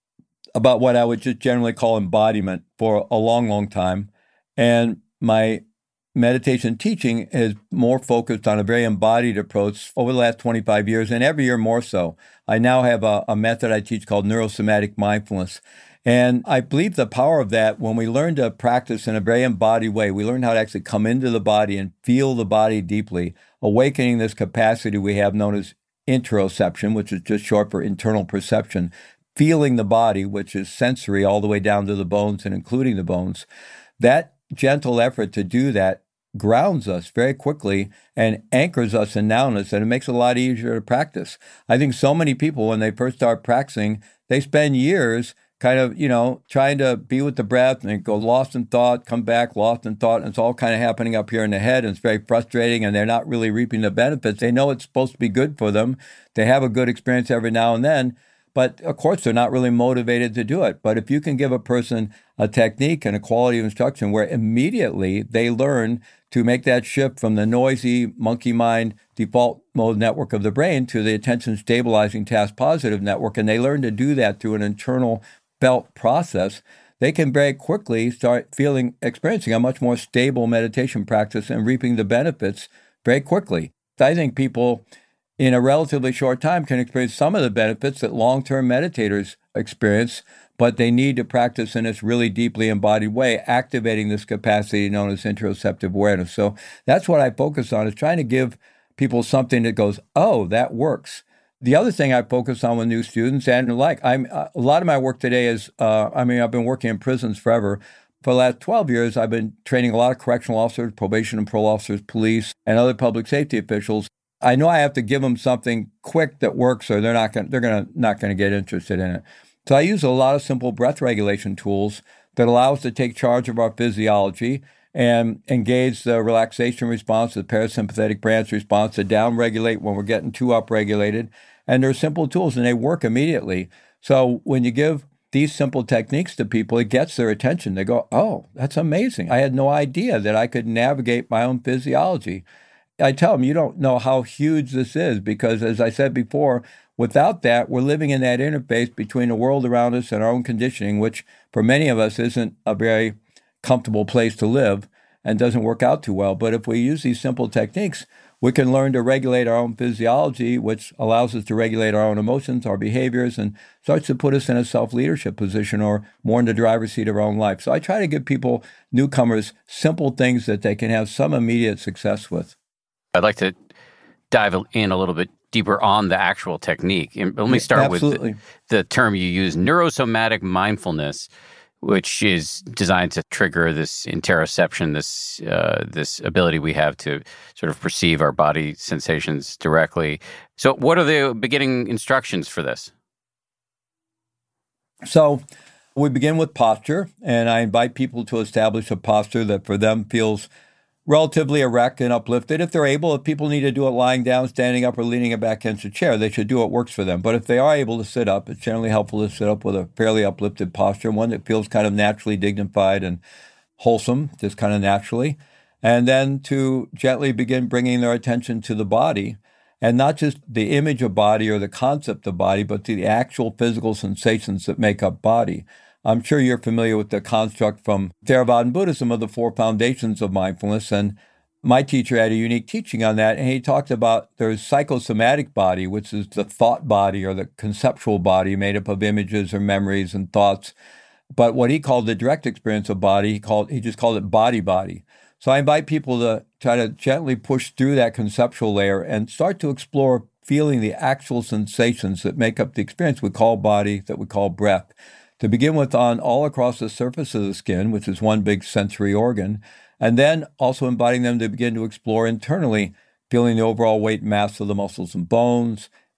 about what I would just generally call embodiment for a long, long time. And my meditation teaching is more focused on a very embodied approach over the last twenty-five years, and every year more so. I now have a, a method I teach called neurosomatic mindfulness. And I believe the power of that, when we learn to practice in a very embodied way, we learn how to actually come into the body and feel the body deeply, awakening this capacity we have known as interoception, which is just short for internal perception, feeling the body, which is sensory all the way down to the bones and including the bones. That gentle effort to do that grounds us very quickly and anchors us in nowness, and it makes it a lot easier to practice. I think so many people, when they first start practicing, they spend years kind of, you know, trying to be with the breath and go lost in thought, come back, lost in thought, and it's all kind of happening up here in the head, and it's very frustrating, and they're not really reaping the benefits. They know it's supposed to be good for them. They have a good experience every now and then, but of course, they're not really motivated to do it. But if you can give a person a technique and a quality of instruction where immediately they learn to make that shift from the noisy monkey mind default mode network of the brain to the attention stabilizing task positive network, and they learn to do that through an internal felt process, they can very quickly start feeling, experiencing a much more stable meditation practice and reaping the benefits very quickly. I think people in a relatively short time can experience some of the benefits that long-term meditators experience, but they need to practice in this really deeply embodied way, activating this capacity known as interoceptive awareness. So that's what I focus on, is trying to give people something that goes, oh, that works. The other thing I focus on with new students and like, I'm uh, a lot of my work today is, uh, I mean, I've been working in prisons forever. For the last twelve years, I've been training a lot of correctional officers, probation and parole officers, police, and other public safety officials. I know I have to give them something quick that works, or they're not going, they're going to not going to get interested in it. So I use a lot of simple breath regulation tools that allow us to take charge of our physiology and engage the relaxation response, the parasympathetic branch response, to down-regulate when we're getting too up-regulated. And they're simple tools, and they work immediately. So when you give these simple techniques to people, it gets their attention. They go, oh, that's amazing. I had no idea that I could navigate my own physiology. I tell them, you don't know how huge this is, because as I said before, without that, we're living in that interface between the world around us and our own conditioning, which for many of us isn't a very comfortable place to live and doesn't work out too well. But if we use these simple techniques, we can learn to regulate our own physiology, which allows us to regulate our own emotions, our behaviors, and starts to put us in a self-leadership position or more in the driver's seat of our own life. So I try to give people, newcomers, simple things that they can have some immediate success with. I'd like to dive in a little bit deeper on the actual technique. And let me start Absolutely. with the, the term you use, neurosomatic mindfulness, which is designed to trigger this interoception, this uh, this ability we have to sort of perceive our body sensations directly. So what are the beginning instructions for this? So we begin with posture, and I invite people to establish a posture that for them feels relatively erect and uplifted. If they're able, if people need to do it lying down, standing up, or leaning it back against a chair, they should do what works for them. But if they are able to sit up, it's generally helpful to sit up with a fairly uplifted posture, one that feels kind of naturally dignified and wholesome, just kind of naturally. And then to gently begin bringing their attention to the body, and not just the image of body or the concept of body, but to the actual physical sensations that make up body. I'm sure you're familiar with the construct from Theravadan Buddhism of the four foundations of mindfulness, and my teacher had a unique teaching on that, and he talked about there's psychosomatic body, which is the thought body or the conceptual body made up of images or memories and thoughts. But what he called the direct experience of body, he called he just called it body-body. So I invite people to try to gently push through that conceptual layer and start to explore feeling the actual sensations that make up the experience we call body, that we call breath. To begin with, on all across the surface of the skin, which is one big sensory organ, and then also inviting them to begin to explore internally, feeling the overall weight and mass of the muscles and bones,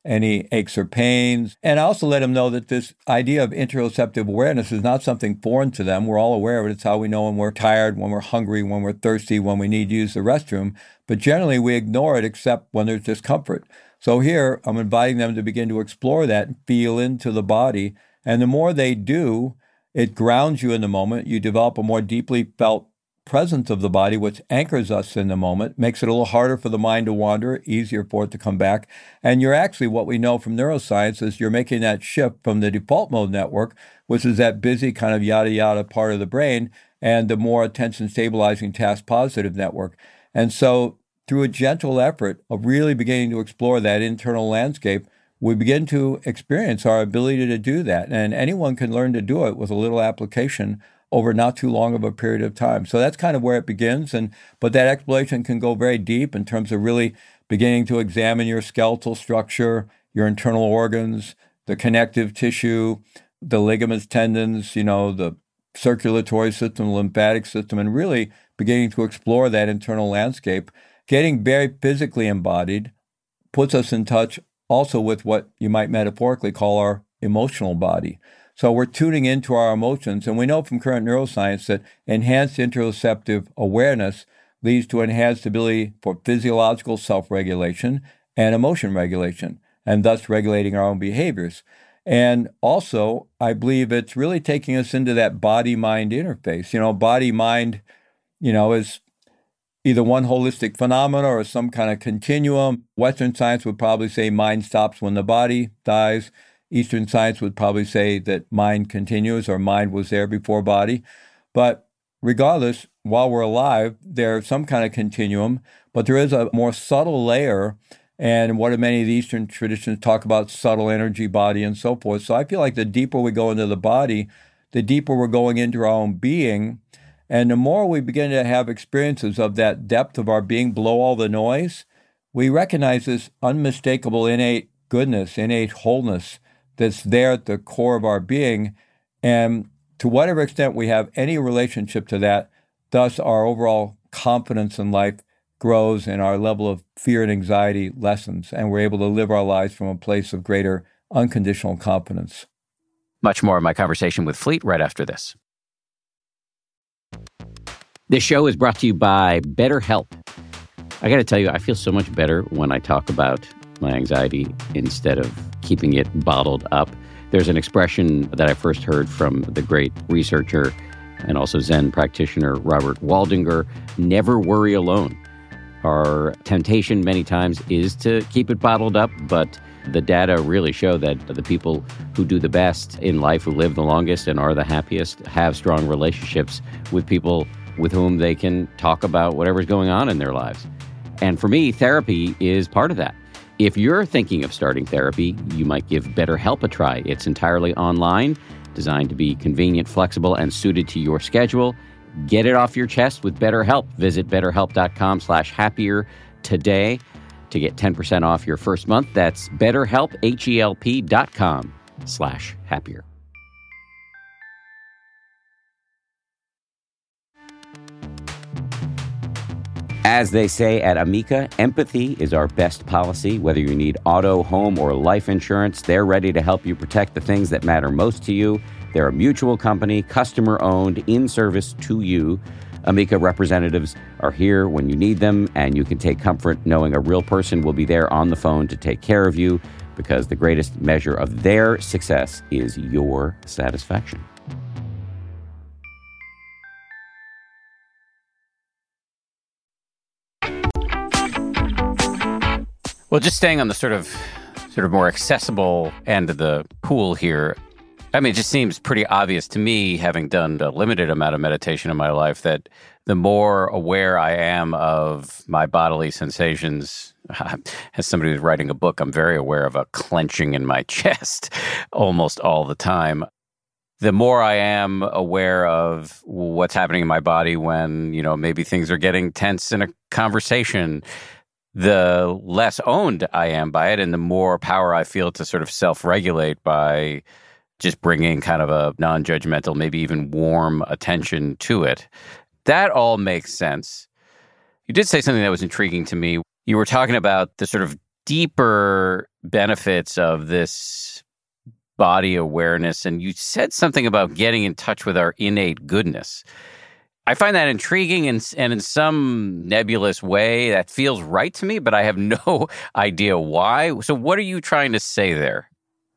any aches or pains. And I also let them know that this idea of interoceptive awareness is not something foreign to them. We're all aware of it. It's how we know when we're tired, when we're hungry, when we're thirsty, when we need to use the restroom. But generally, we ignore it except when there's discomfort. So here, I'm inviting them to begin to explore that and feel into the body. And the more they do, it grounds you in the moment. You develop a more deeply felt presence of the body, which anchors us in the moment, makes it a little harder for the mind to wander, easier for it to come back. And you're actually, what we know from neuroscience is you're making that shift from the default mode network, which is that busy kind of yada yada part of the brain, and the more attention stabilizing task positive network. And so through a gentle effort of really beginning to explore that internal landscape, we begin to experience our ability to do that. And anyone can learn to do it with a little application over not too long of a period of time. So that's kind of where it begins. And but that exploration can go very deep in terms of really beginning to examine your skeletal structure, your internal organs, the connective tissue, the ligaments, tendons, you know, the circulatory system, the lymphatic system, and really beginning to explore that internal landscape. Getting very physically embodied puts us in touch also with what you might metaphorically call our emotional body. So we're tuning into our emotions, and we know from current neuroscience that enhanced interoceptive awareness leads to enhanced ability for physiological self-regulation and emotion regulation, and thus regulating our own behaviors. And also, I believe it's really taking us into that body-mind interface. You know, body-mind, you know, is either one holistic phenomena or some kind of continuum. Western science would probably say mind stops when the body dies. Eastern science would probably say that mind continues or mind was there before body. But regardless, while we're alive, there's some kind of continuum, but there is a more subtle layer. And what many of the Eastern traditions talk about, subtle energy, body, and so forth. So I feel like the deeper we go into the body, the deeper we're going into our own being. And the more we begin to have experiences of that depth of our being below all the noise, we recognize this unmistakable innate goodness, innate wholeness that's there at the core of our being. And to whatever extent we have any relationship to that, thus our overall confidence in life grows and our level of fear and anxiety lessens, and we're able to live our lives from a place of greater unconditional confidence. Much more of my conversation with Fleet right after this. This show is brought to you by BetterHelp. I got to tell you, I feel so much better when I talk about my anxiety instead of keeping it bottled up. There's an expression that I first heard from the great researcher and also Zen practitioner Robert Waldinger: never worry alone. Our temptation many times is to keep it bottled up, but the data really show that the people who do the best in life, who live the longest and are the happiest, have strong relationships with people with whom they can talk about whatever's going on in their lives. And for me, therapy is part of that. If you're thinking of starting therapy, you might give BetterHelp a try. It's entirely online, designed to be convenient, flexible, and suited to your schedule. Get it off your chest with BetterHelp. Visit betterhelp.com slash happier today to get ten percent off your first month. That's betterhelp, H-E-L-P dot com slash happier. As they say at Amica, empathy is our best policy. Whether you need auto, home, or life insurance, they're ready to help you protect the things that matter most to you. They're a mutual company, customer-owned, in service to you. Amica representatives are here when you need them, and you can take comfort knowing a real person will be there on the phone to take care of you, because the greatest measure of their success is your satisfaction. Well, just staying on the sort of sort of more accessible end of the pool here, I mean, it just seems pretty obvious to me, having done a limited amount of meditation in my life, that the more aware I am of my bodily sensations, as somebody who's writing a book, I'm very aware of a clenching in my chest almost all the time. The more I am aware of what's happening in my body when, you know, maybe things are getting tense in a conversation, the less owned I am by it, and the more power I feel to sort of self-regulate by just bringing kind of a non-judgmental, maybe even warm attention to it. That all makes sense. You did say something that was intriguing to me. You were talking about the sort of deeper benefits of this body awareness, and you said something about getting in touch with our innate goodness. I find that intriguing, and, and in some nebulous way that feels right to me, but I have no idea why. So what are you trying to say there?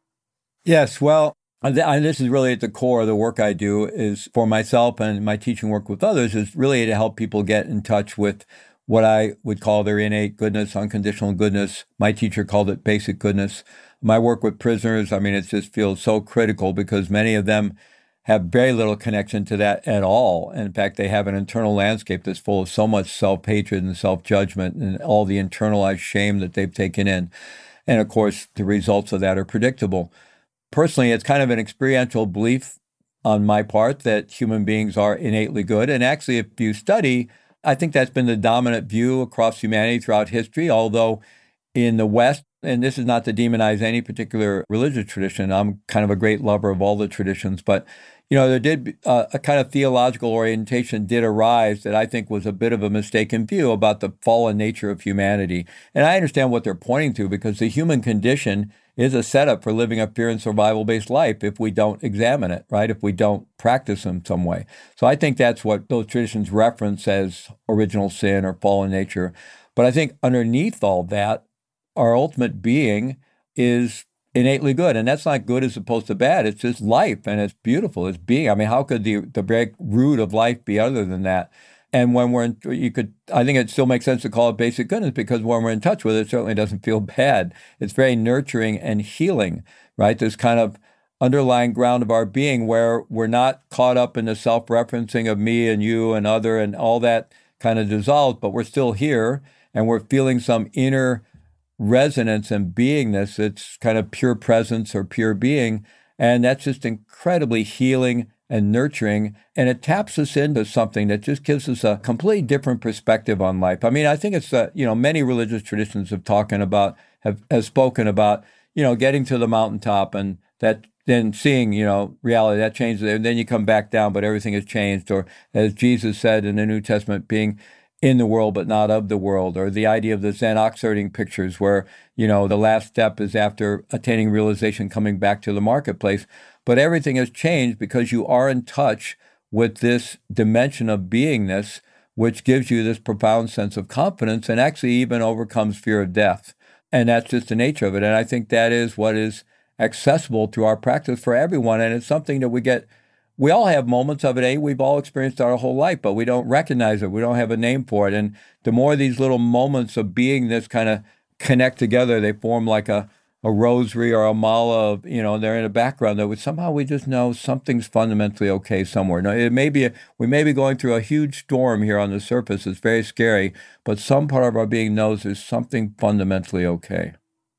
Yes, well, and this is really at the core of the work I do, is for myself and my teaching work with others, is really to help people get in touch with what I would call their innate goodness, unconditional goodness. My teacher called it basic goodness. My work with prisoners, I mean, it just feels so critical because many of them have very little connection to that at all. And in fact, they have an internal landscape that's full of so much self-hatred and self-judgment and all the internalized shame that they've taken in. And of course, the results of that are predictable. Personally, it's kind of an experiential belief on my part that human beings are innately good. And actually, if you study, I think that's been the dominant view across humanity throughout history, although in the West, and this is not to demonize any particular religious tradition, I'm kind of a great lover of all the traditions, but you know, there did uh, a kind of theological orientation did arise that I think was a bit of a mistaken view about the fallen nature of humanity. And I understand what they're pointing to because the human condition is a setup for living a fear and survival-based life if we don't examine it, right? If we don't practice in some way. So I think that's what those traditions reference as original sin or fallen nature. But I think underneath all that, our ultimate being is innately good. And that's not good as opposed to bad. It's just life, and it's beautiful. It's being. I mean, how could the, the very root of life be other than that? And when we're in, you could, I think it still makes sense to call it basic goodness because when we're in touch with it, it certainly doesn't feel bad. It's very nurturing and healing, right? This kind of underlying ground of our being where we're not caught up in the self-referencing of me and you and other and all that kind of dissolves, but we're still here and we're feeling some inner resonance and beingness. It's kind of pure presence or pure being. And that's just incredibly healing and nurturing, and it taps us into something that just gives us a completely different perspective on life. I mean, I think it's, uh, you know, many religious traditions have talking about, have, have spoken about, you know, getting to the mountaintop and that then seeing, you know, reality, that changes, and then you come back down, but everything has changed. Or as Jesus said in the New Testament, being in the world, but not of the world, or the idea of the Zen oxherding pictures where, you know, the last step is after attaining realization, coming back to the marketplace. But everything has changed because you are in touch with this dimension of beingness, which gives you this profound sense of confidence and actually even overcomes fear of death. And that's just the nature of it. And I think that is what is accessible through our practice for everyone. And it's something that we get, we all have moments of it, eh? We've all experienced our whole life, but we don't recognize it. We don't have a name for it. And the more these little moments of beingness kind of connect together, they form like a a rosary or a mala, of, you know, they're in the background that we somehow we just know something's fundamentally okay somewhere. Now, it may be, a, we may be going through a huge storm here on the surface. It's very scary, but some part of our being knows there's something fundamentally okay.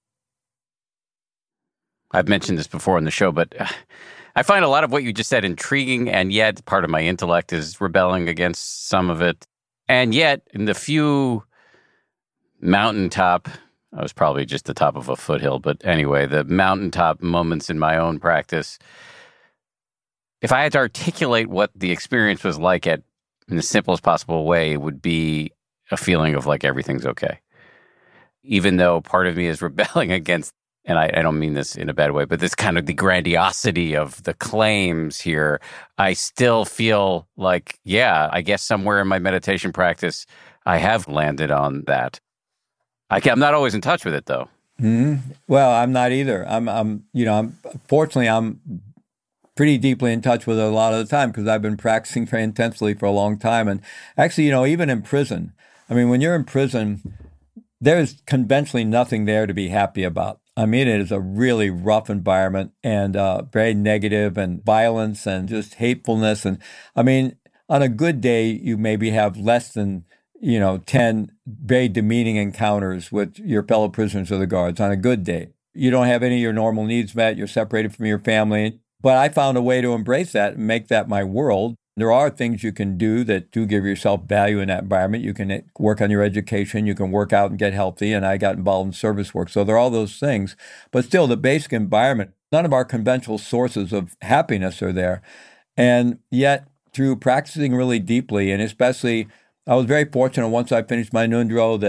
I've mentioned this before on the show, but I find a lot of what you just said intriguing, and yet part of my intellect is rebelling against some of it. And yet, in the few mountaintop, I was probably just the top of a foothill, but anyway, the mountaintop moments in my own practice, if I had to articulate what the experience was like at in the simplest possible way, it would be a feeling of like everything's okay. Even though part of me is rebelling against, and I, I don't mean this in a bad way, but this kind of the grandiosity of the claims here, I still feel like, yeah, I guess somewhere in my meditation practice, I have landed on that. I can, I'm not always in touch with it, though. Mm-hmm. Well, I'm not either. I'm, I'm, you know, I'm, fortunately, I'm pretty deeply in touch with it a lot of the time because I've been practicing very intensely for a long time. And actually, you know, even in prison, I mean, when you're in prison, there's conventionally nothing there to be happy about. I mean, it is a really rough environment and uh, very negative and violence and just hatefulness. And I mean, on a good day, you maybe have less than you know, ten very demeaning encounters with your fellow prisoners or the guards on a good day. You don't have any of your normal needs met. You're separated from your family. But I found a way to embrace that and make that my world. There are things you can do that do give yourself value in that environment. You can work on your education. You can work out and get healthy. And I got involved in service work. So there are all those things. But still, the basic environment, none of our conventional sources of happiness are there. And yet, through practicing really deeply, and especially I was very fortunate once I finished my Ngondro that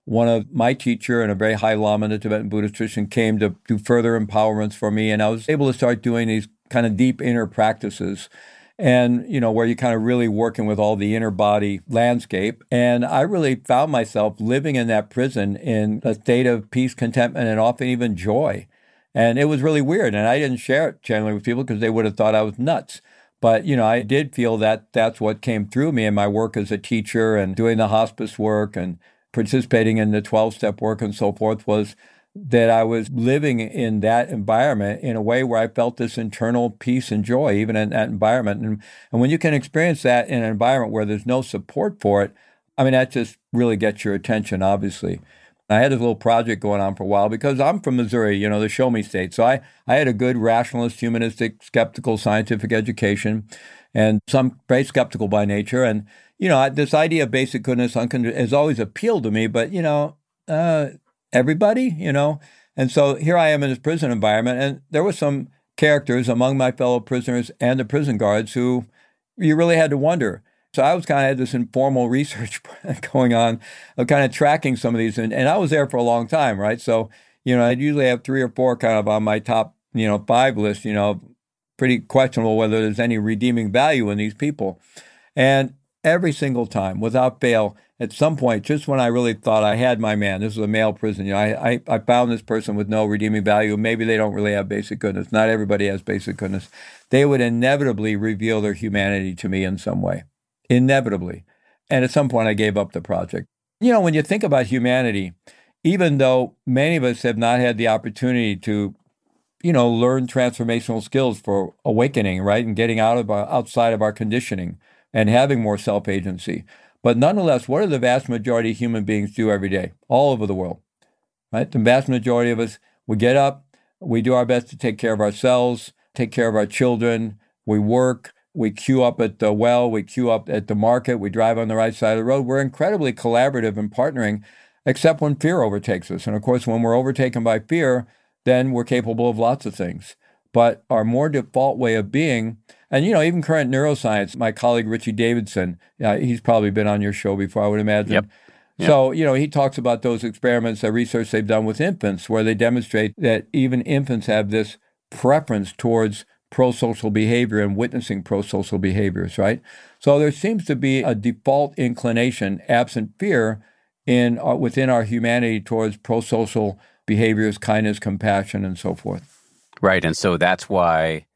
one of my teacher and a very high lama in the Tibetan Buddhist tradition came to do further empowerments for me. And I was able to start doing these kind of deep inner practices and, you know, where you're kind of really working with all the inner body landscape. And I really found myself living in that prison in a state of peace, contentment, and often even joy. And it was really weird. And I didn't share it generally with people because they would have thought I was nuts. But, you know, I did feel that that's what came through me in my work as a teacher and doing the hospice work and participating in the twelve-step work and so forth, was that I was living in that environment in a way where I felt this internal peace and joy, even in that environment. And, and when you can experience that in an environment where there's no support for it, I mean, that just really gets your attention, obviously. I had this little project going on for a while because I'm from Missouri, you know, the show me state. So I, I had a good rationalist, humanistic, skeptical, scientific education, and some very skeptical by nature. And, you know, this idea of basic goodness uncondi- has always appealed to me, but, you know, uh, everybody, you know. And so here I am in this prison environment, and there were some characters among my fellow prisoners and the prison guards who you really had to wonder. So I was kind of had this informal research going on, of kind of tracking some of these, and, and I was there for a long time, right? So, you know, I'd usually have three or four kind of on my top, you know, five list, you know, pretty questionable whether there's any redeeming value in these people. And every single time, without fail, at some point, just when I really thought I had my man, this was a male prison, you know, I, I, I found this person with no redeeming value. Maybe they don't really have basic goodness. Not everybody has basic goodness. They would inevitably reveal their humanity to me in some way. Inevitably. And at some point, I gave up the project. You know, when you think about humanity, even though many of us have not had the opportunity to, you know, learn transformational skills for awakening, right, and getting out of our, outside of our conditioning and having more self-agency. But nonetheless, what do the vast majority of human beings do every day, all over the world, right? The vast majority of us, we get up, we do our best to take care of ourselves, take care of our children, we work, we queue up at the well, we queue up at the market, we drive on the right side of the road. We're incredibly collaborative and partnering, except when fear overtakes us. And of course, when we're overtaken by fear, then we're capable of lots of things. But our more default way of being, and, you know, even current neuroscience, my colleague Richie Davidson, uh, he's probably been on your show before, I would imagine. Yep. Yep. So, you know, he talks about those experiments, the research they've done with infants, where they demonstrate that even infants have this preference towards pro-social behavior and witnessing pro-social behaviors, right? So there seems to be a default inclination, absent fear, in uh, within our humanity towards pro-social behaviors, kindness, compassion, and so forth. Right. And so that's why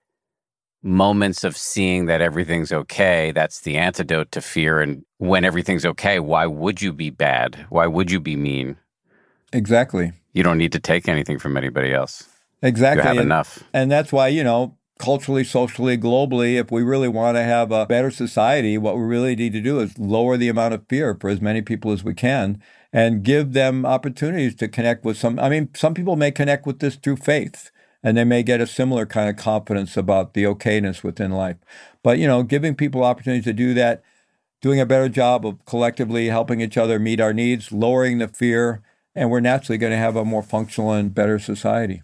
moments of seeing that everything's okay, that's the antidote to fear. And when everything's okay, why would you be bad? Why would you be mean? Exactly. You don't need to take anything from anybody else. Exactly. You have and, enough. And that's why, you know, culturally, socially, globally, if we really want to have a better society, what we really need to do is lower the amount of fear for as many people as we can and give them opportunities to connect with some. I mean, some people may connect with this through faith, and they may get a similar kind of confidence about the okayness within life. But, you know, giving people opportunities to do that, doing a better job of collectively helping each other meet our needs, lowering the fear, and we're naturally going to have a more functional and better society.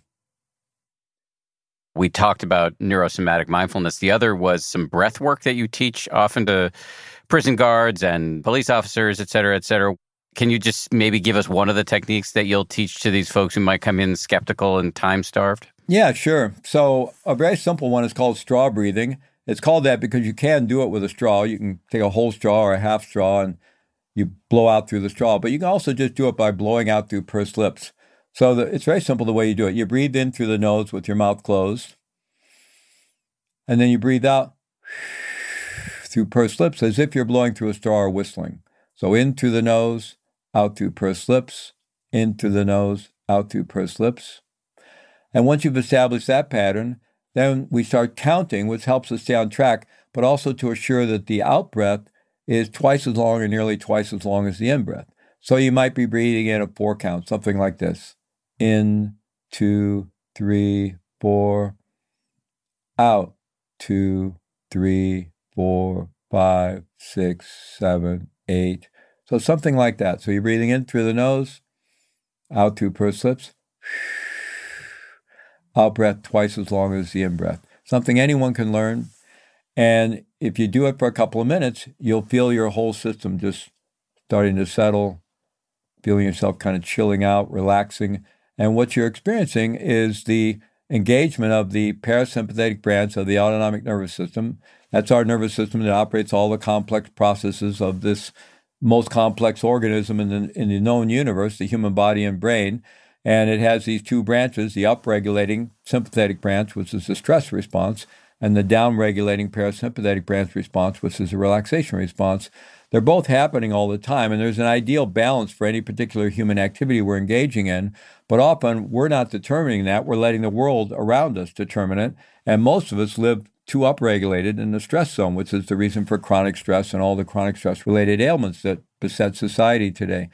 We talked about neurosomatic mindfulness. The other was some breath work that you teach often to prison guards and police officers, et cetera, et cetera. Can you just maybe give us one of the techniques that you'll teach to these folks who might come in skeptical and time-starved? Yeah, sure. So a very simple one is called straw breathing. It's called that because you can do it with a straw. You can take a whole straw or a half straw and you blow out through the straw. But you can also just do it by blowing out through pursed lips. So the, it's very simple the way you do it. You breathe in through the nose with your mouth closed. And then you breathe out through pursed lips as if you're blowing through a straw or whistling. So in through the nose, out through pursed lips, in through the nose, out through pursed lips. And once you've established that pattern, then we start counting, which helps us stay on track, but also to assure that the out-breath is twice as long or nearly twice as long as the in-breath. So you might be breathing in a four count, something like this. In, two, three, four. Out, two, three, four, five, six, seven, eight. So something like that. So you're breathing in through the nose, out through pursed lips. Out breath twice as long as the in-breath. Something anyone can learn. And if you do it for a couple of minutes, you'll feel your whole system just starting to settle, feeling yourself kind of chilling out, relaxing. And what you're experiencing is the engagement of the parasympathetic branch of the autonomic nervous system. That's our nervous system that operates all the complex processes of this most complex organism in the, in the known universe, the human body and brain. And it has these two branches, the upregulating sympathetic branch, which is the stress response, and the downregulating parasympathetic branch response, which is a relaxation response. They're both happening all the time, and there's an ideal balance for any particular human activity we're engaging in. But often we're not determining that. We're letting the world around us determine it. And most of us live too upregulated in the stress zone, which is the reason for chronic stress and all the chronic stress-related ailments that beset society today.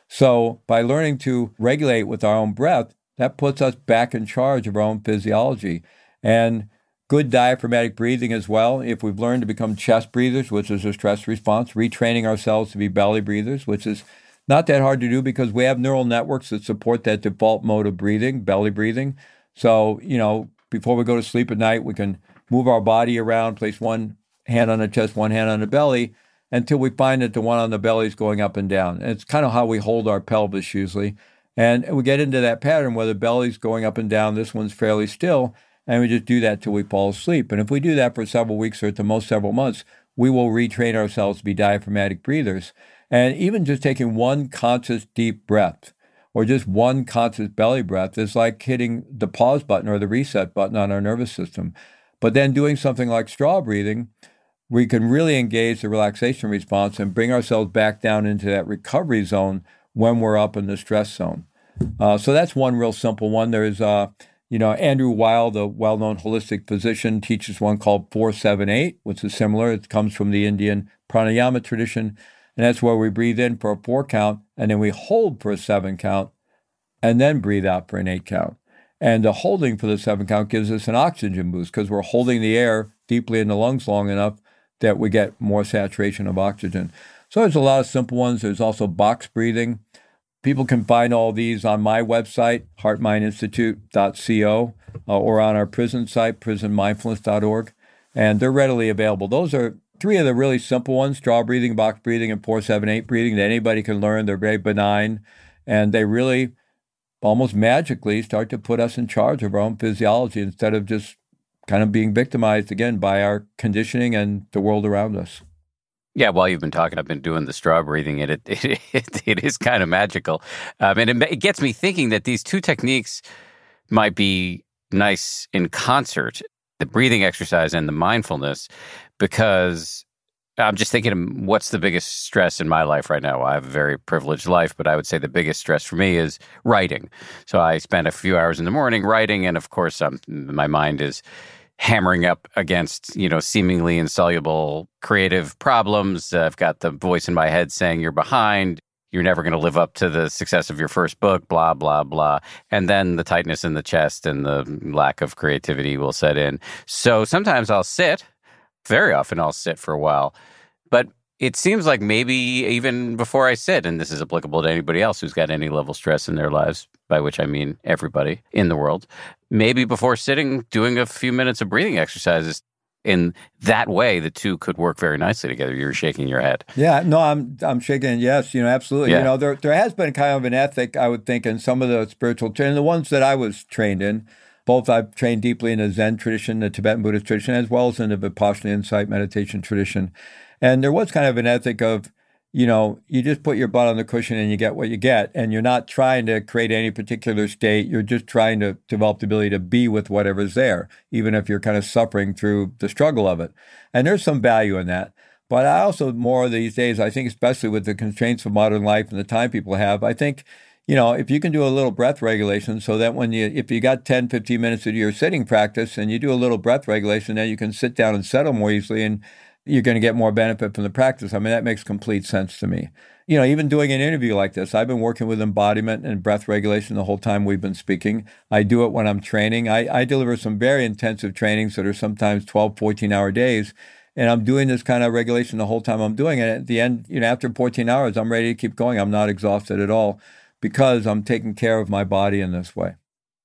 So by learning to regulate with our own breath, that puts us back in charge of our own physiology. And good diaphragmatic breathing as well. If we've learned to become chest breathers, which is a stress response, retraining ourselves to be belly breathers, which is not that hard to do because we have neural networks that support that default mode of breathing, belly breathing. So, you know, before we go to sleep at night, we can move our body around, place one hand on the chest, one hand on the belly, until we find that the one on the belly is going up and down. And it's kind of how we hold our pelvis usually. And we get into that pattern where the belly's going up and down, this one's fairly still, and we just do that till we fall asleep. And if we do that for several weeks or at the most several months, we will retrain ourselves to be diaphragmatic breathers. And even just taking one conscious deep breath or just one conscious belly breath is like hitting the pause button or the reset button on our nervous system. But then doing something like straw breathing, we can really engage the relaxation response and bring ourselves back down into that recovery zone when we're up in the stress zone. Uh, so that's one real simple one. There's, uh, you know, Andrew Weil, the well-known holistic physician, teaches one called four seven eight, which is similar. It comes from the Indian pranayama tradition. And that's where we breathe in for a four count, and then we hold for a seven count, and then breathe out for an eight count. And the holding for the seven count gives us an oxygen boost because we're holding the air deeply in the lungs long enough that we get more saturation of oxygen. So there's a lot of simple ones. There's also box breathing. People can find all these on my website, heart mind institute dot co, uh, or on our prison site, prison mindfulness dot org, and they're readily available. Those are three of the really simple ones, straw breathing, box breathing, and four seven eight breathing that anybody can learn. They're very benign, and they really almost magically start to put us in charge of our own physiology instead of just kind of being victimized, again, by our conditioning and the world around us. Yeah, while you've been talking, I've been doing the straw breathing, and it it, it, it is kind of magical. Um, and it, it gets me thinking that these two techniques might be nice in concert, the breathing exercise and the mindfulness, because I'm just thinking, what's the biggest stress in my life right now? I have a very privileged life, but I would say the biggest stress for me is writing. So I spend a few hours in the morning writing, and of course, um, my mind is hammering up against, you know, seemingly insoluble creative problems. Uh, I've got the voice in my head saying you're behind, you're never going to live up to the success of your first book, blah, blah, blah. And then the tightness in the chest and the lack of creativity will set in. So sometimes I'll sit, very often I'll sit for a while, but it seems like maybe even before I sit, and this is applicable to anybody else who's got any level of stress in their lives, by which I mean everybody in the world, maybe before sitting, doing a few minutes of breathing exercises. In that way, the two could work very nicely together. You're shaking your head. Yeah, no, I'm I'm shaking. Yes, you know, absolutely. Yeah. You know, there there has been kind of an ethic, I would think, in some of the spiritual training, the ones that I was trained in. Both I've trained deeply in the Zen tradition, the Tibetan Buddhist tradition, as well as in the Vipassana insight meditation tradition. And there was kind of an ethic of, you know, you just put your butt on the cushion and you get what you get. And you're not trying to create any particular state. You're just trying to develop the ability to be with whatever's there, even if you're kind of suffering through the struggle of it. And there's some value in that. But I also, more these days, I think, especially with the constraints of modern life and the time people have, I think, you know, if you can do a little breath regulation so that when you, if you got ten, fifteen minutes of your sitting practice and you do a little breath regulation, then you can sit down and settle more easily and you're going to get more benefit from the practice. I mean, that makes complete sense to me. You know, even doing an interview like this, I've been working with embodiment and breath regulation the whole time we've been speaking. I do it when I'm training. I, I deliver some very intensive trainings that are sometimes twelve, fourteen-hour days, and I'm doing this kind of regulation the whole time I'm doing it. At the end, you know, after fourteen hours, I'm ready to keep going. I'm not exhausted at all because I'm taking care of my body in this way.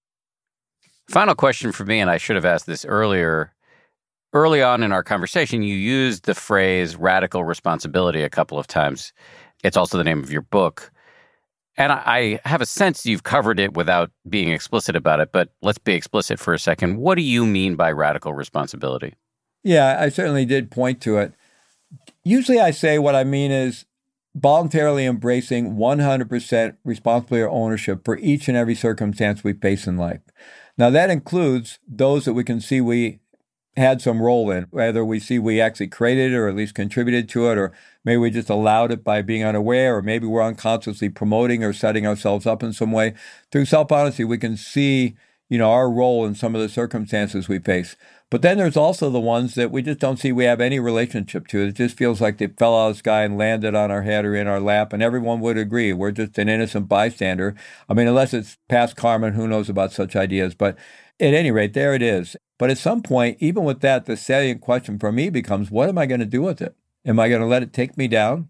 Final question for me, and I should have asked this earlier. Early on in our conversation, you used the phrase radical responsibility a couple of times. It's also the name of your book. And I, I have a sense you've covered it without being explicit about it, but let's be explicit for a second. What do you mean by radical responsibility? Yeah, I certainly did point to it. Usually I say what I mean is voluntarily embracing one hundred percent responsibility or ownership for each and every circumstance we face in life. Now, that includes those that we can see we had some role in, whether we see we actually created it or at least contributed to it, or maybe we just allowed it by being unaware, or maybe we're unconsciously promoting or setting ourselves up in some way. Through self-honesty, we can see, you know, our role in some of the circumstances we face. But then there's also the ones that we just don't see we have any relationship to. It just feels like they fell out of the sky and landed on our head or in our lap, and everyone would agree we're just an innocent bystander. I mean, unless it's past karma, and who knows about such ideas. But at any rate, there it is. But at some point, even with that, the salient question for me becomes, what am I going to do with it? Am I going to let it take me down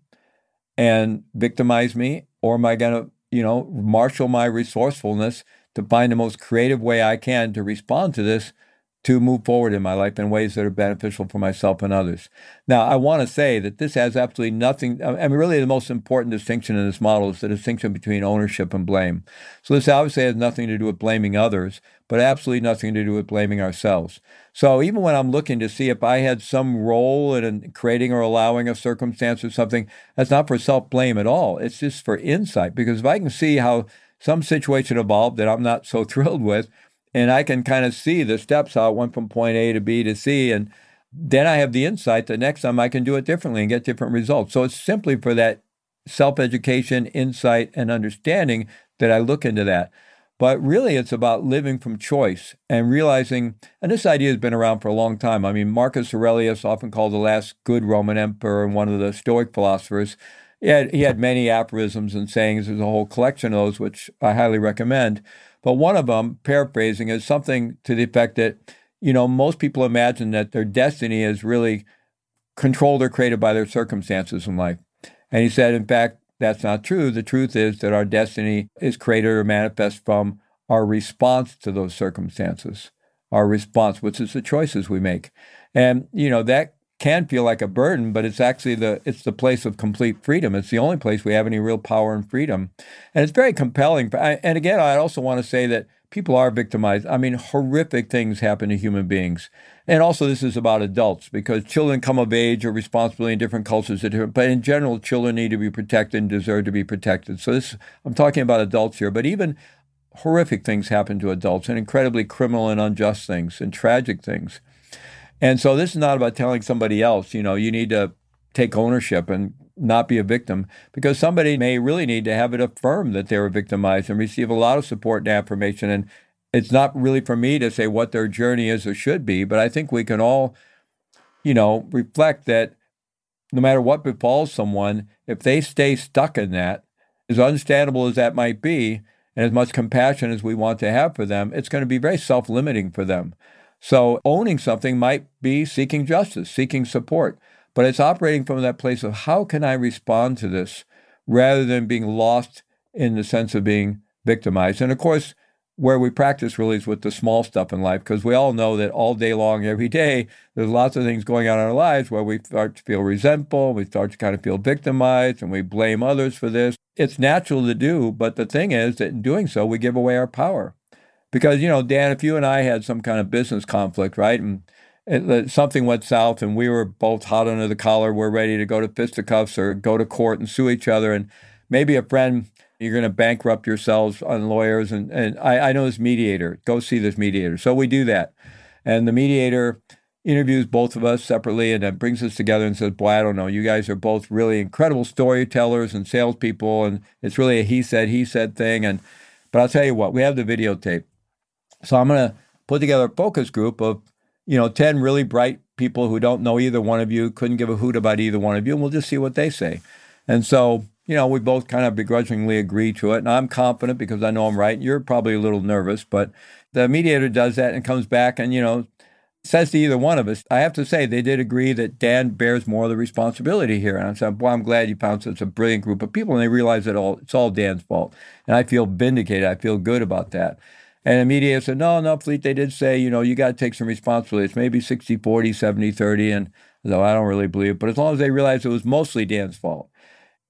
and victimize me? Or am I going to, you know, marshal my resourcefulness to find the most creative way I can to respond to this, to move forward in my life in ways that are beneficial for myself and others? Now, I want to say that this has absolutely nothing, I mean, really the most important distinction in this model is the distinction between ownership and blame. So this obviously has nothing to do with blaming others, but absolutely nothing to do with blaming ourselves. So even when I'm looking to see if I had some role in creating or allowing a circumstance or something, that's not for self-blame at all. It's just for insight, because if I can see how some situation evolved that I'm not so thrilled with, and I can kind of see the steps how it went from point A to B to C, and then I have the insight that next time I can do it differently and get different results. So it's simply for that self-education, insight, and understanding that I look into that. But really, it's about living from choice and realizing, and this idea has been around for a long time. I mean, Marcus Aurelius, often called the last good Roman emperor and one of the Stoic philosophers, he had, he had many aphorisms and sayings. There's a whole collection of those, which I highly recommend. But one of them, paraphrasing, is something to the effect that, you know, most people imagine that their destiny is really controlled or created by their circumstances in life. And he said, in fact, that's not true. The truth is that our destiny is created or manifest from our response to those circumstances, our response, which is the choices we make. And, you know, that can feel like a burden, but it's actually the it's the place of complete freedom. It's the only place we have any real power and freedom. And it's very compelling. And again, I also want to say that people are victimized. I mean, horrific things happen to human beings. And also this is about adults, because children come of age or responsibility in different cultures. But in general, children need to be protected and deserve to be protected. So this, I'm talking about adults here, but even horrific things happen to adults, and incredibly criminal and unjust things and tragic things. And so this is not about telling somebody else, you know, you need to take ownership and not be a victim, because somebody may really need to have it affirmed that they were victimized and receive a lot of support and affirmation. And it's not really for me to say what their journey is or should be, but I think we can all, you know, reflect that no matter what befalls someone, if they stay stuck in that, as understandable as that might be, and as much compassion as we want to have for them, it's going to be very self-limiting for them. So owning something might be seeking justice, seeking support, but it's operating from that place of how can I respond to this rather than being lost in the sense of being victimized. And of course, where we practice really is with the small stuff in life, because we all know that all day long, every day, there's lots of things going on in our lives where we start to feel resentful, we start to kind of feel victimized, and we blame others for this. It's natural to do, but the thing is that in doing so, we give away our power. Because, you know, Dan, if you and I had some kind of business conflict, right, and it, something went south and we were both hot under the collar, we're ready to go to fisticuffs or go to court and sue each other, and maybe a friend, you're going to bankrupt yourselves on lawyers, and, and I, I know this mediator, go see this mediator. So we do that. And the mediator interviews both of us separately and then brings us together and says, boy, I don't know, you guys are both really incredible storytellers and salespeople, and it's really a he said, he said thing. And but I'll tell you what, we have the videotape. So I'm going to put together a focus group of, you know, ten really bright people who don't know either one of you, couldn't give a hoot about either one of you, and we'll just see what they say. And so, you know, we both kind of begrudgingly agree to it, and I'm confident because I know I'm right. You're probably a little nervous, but the mediator does that and comes back and, you know, says to either one of us, I have to say they did agree that Dan bears more of the responsibility here. And I said, boy, I'm glad you found such a brilliant group of people, and they realize that all it's all Dan's fault. And I feel vindicated. I feel good about that. And the mediator said, no, no, Fleet, they did say, you know, you got to take some responsibility. It's maybe sixty forty, seventy thirty. And so I don't really believe it. But as long as they realized it was mostly Dan's fault.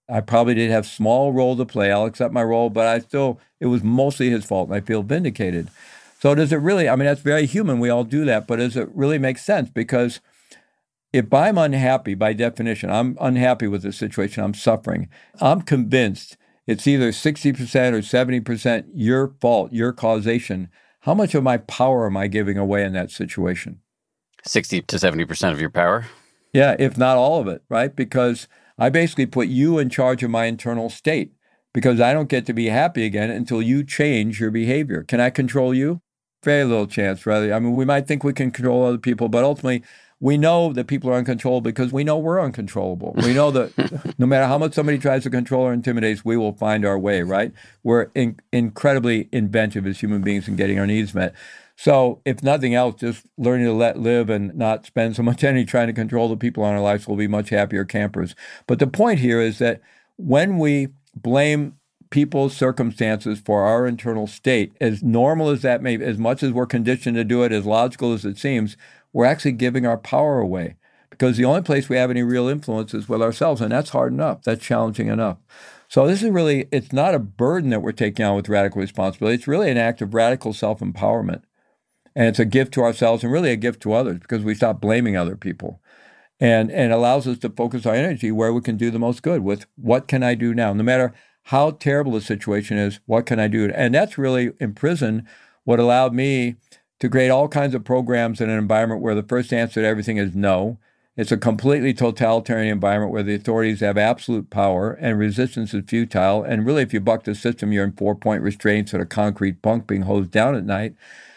I probably did have small role to play. I'll accept my role, but I still, it was mostly his fault, and I feel vindicated. So does it really, I mean, that's very human. We all do that, but does it really make sense? Because if I'm unhappy, by definition, I'm unhappy with the situation, I'm suffering, I'm convinced it's either sixty percent or seventy percent your fault, your causation. How much of my power am I giving away in that situation? sixty to seventy percent of your power? Yeah, if not all of it, right? Because I basically put you in charge of my internal state because I don't get to be happy again until you change your behavior. Can I control you? Very little chance, rather. I mean, we might think we can control other people, but ultimately, we know that people are uncontrollable because we know we're uncontrollable. We know that no matter how much somebody tries to control or intimidate us, we will find our way, right? We're in- incredibly inventive as human beings in getting our needs met. So if nothing else, just learning to let live and not spend so much energy trying to control the people in our lives, we'll be much happier campers. But the point here is that when we blame people's circumstances for our internal state, as normal as that may be, as much as we're conditioned to do it, as logical as it seems, we're actually giving our power away because the only place we have any real influence is with ourselves, and that's hard enough. That's challenging enough. So this is really, it's not a burden that we're taking on with radical responsibility. It's really an act of radical self-empowerment. And it's a gift to ourselves and really a gift to others because we stop blaming other people. And, and allows us to focus our energy where we can do the most good with what can I do now? No matter how terrible the situation is, what can I do? And that's really, in prison, what allowed me to create all kinds of programs in an environment where the first answer to everything is no. It's a completely totalitarian environment where the authorities have absolute power and resistance is futile. And really, if you buck the system, you're in four-point restraints at a concrete bunk being hosed down at night.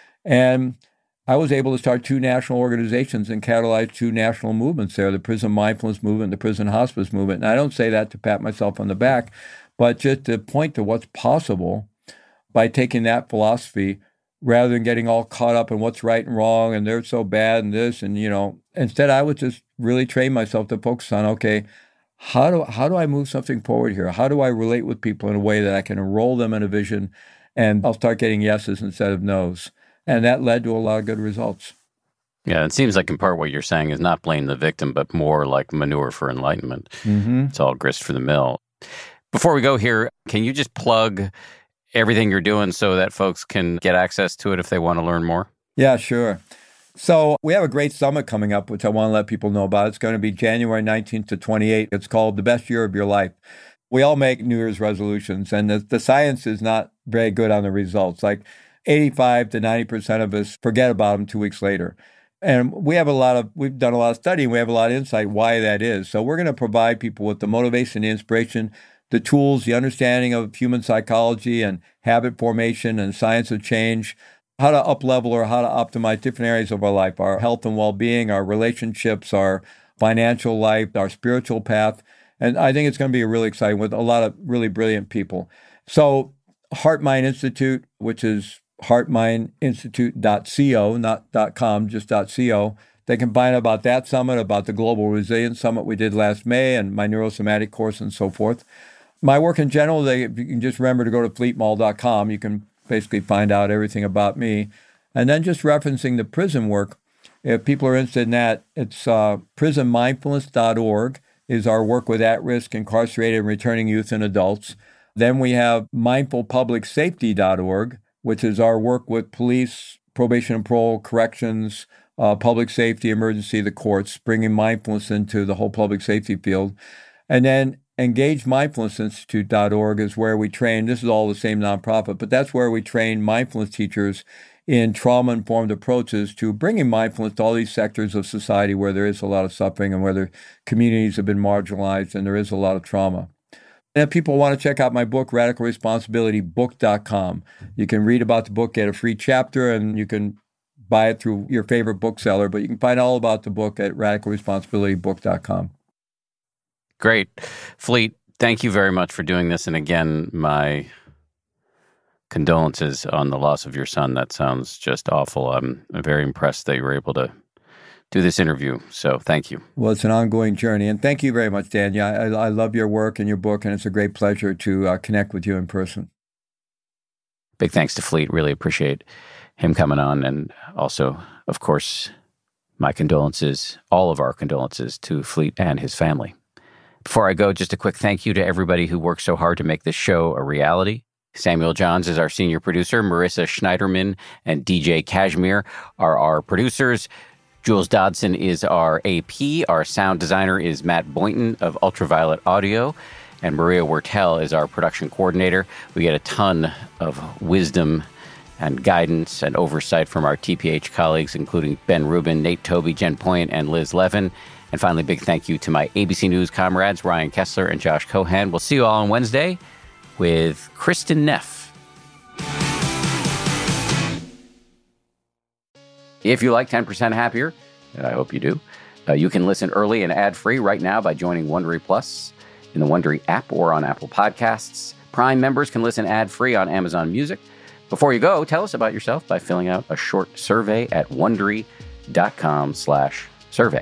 And I was able to start two national organizations and catalyze two national movements there, the Prison Mindfulness Movement and the Prison Hospice Movement. And I don't say that to pat myself on the back, but just to point to what's possible by taking that philosophy rather than getting all caught up in what's right and wrong and they're so bad and this and, you know, instead I would just really train myself to focus on, okay, how do how do I move something forward here? How do I relate with people in a way that I can enroll them in a vision and I'll start getting yeses instead of nos? And that led to a lot of good results. Yeah, it seems like in part what you're saying is not blame the victim, but more like manure for enlightenment. Mm-hmm. It's all grist for the mill. Before we go here, can you just plug everything you're doing so that folks can get access to it if they want to learn more? Yeah, sure. So we have a great summit coming up, which I want to let people know about. It's going to be January nineteenth to twenty-eighth. It's called The Best Year of Your Life. We all make New Year's resolutions, and the, the science is not very good on the results. Like eighty-five to ninety percent of us forget about them two weeks later. And we have a lot of, we've done a lot of studying, we have a lot of insight why that is. So we're going to provide people with the motivation, the inspiration, the tools, the understanding of human psychology and habit formation and science of change, how to up-level or how to optimize different areas of our life, our health and well-being, our relationships, our financial life, our spiritual path. And I think it's going to be really exciting with a lot of really brilliant people. So Heart Mind Institute, which is heart mind institute dot co, not .com, just .co. They can find out about that summit, about the Global Resilience Summit we did last May, and my neurosomatic course and so forth. My work in general, they, you can just remember to go to fleet mall dot com. You can basically find out everything about me. And then just referencing the prison work, if people are interested in that, it's uh, prison mindfulness dot org is our work with at-risk, incarcerated, and returning youth and adults. Then we have mindful public safety dot org, which is our work with police, probation and parole, corrections, uh, public safety, emergency, the courts, bringing mindfulness into the whole public safety field. And then engage mindfulness institute dot org is where we train, this is all the same nonprofit, but that's where we train mindfulness teachers in trauma-informed approaches to bringing mindfulness to all these sectors of society where there is a lot of suffering and where the communities have been marginalized and there is a lot of trauma. And if people want to check out my book, radical responsibility book dot com, you can read about the book, get a free chapter, and you can buy it through your favorite bookseller. But you can find all about the book at radical responsibility book dot com. Great. Fleet, thank you very much for doing this. And again, my condolences on the loss of your son. That sounds just awful. I'm very impressed that you were able to do this interview. So thank you. Well, it's an ongoing journey. And thank you very much, Dan. Yeah, I, I love your work and your book, and it's a great pleasure to uh, connect with you in person. Big thanks to Fleet. Really appreciate him coming on. And also, of course, my condolences, all of our condolences to Fleet and his family. Before I go, just a quick thank you to everybody who worked so hard to make this show a reality. Samuel Johns is our senior producer. Marissa Schneiderman and D J Kashmir are our producers. Jules Dodson is our A P. Our sound designer is Matt Boynton of Ultraviolet Audio. And Maria Wertel is our production coordinator. We get a ton of wisdom and guidance and oversight from our T P H colleagues, including Ben Rubin, Nate Toby, Jen Point, and Liz Levin. And finally, big thank you to my A B C News comrades, Ryan Kessler and Josh Cohan. We'll see you all on Wednesday with Kristen Neff. If you like ten percent Happier, and I hope you do, uh, you can listen early and ad-free right now by joining Wondery Plus in the Wondery app or on Apple Podcasts. Prime members can listen ad-free on Amazon Music. Before you go, tell us about yourself by filling out a short survey at Wondery.com slash survey.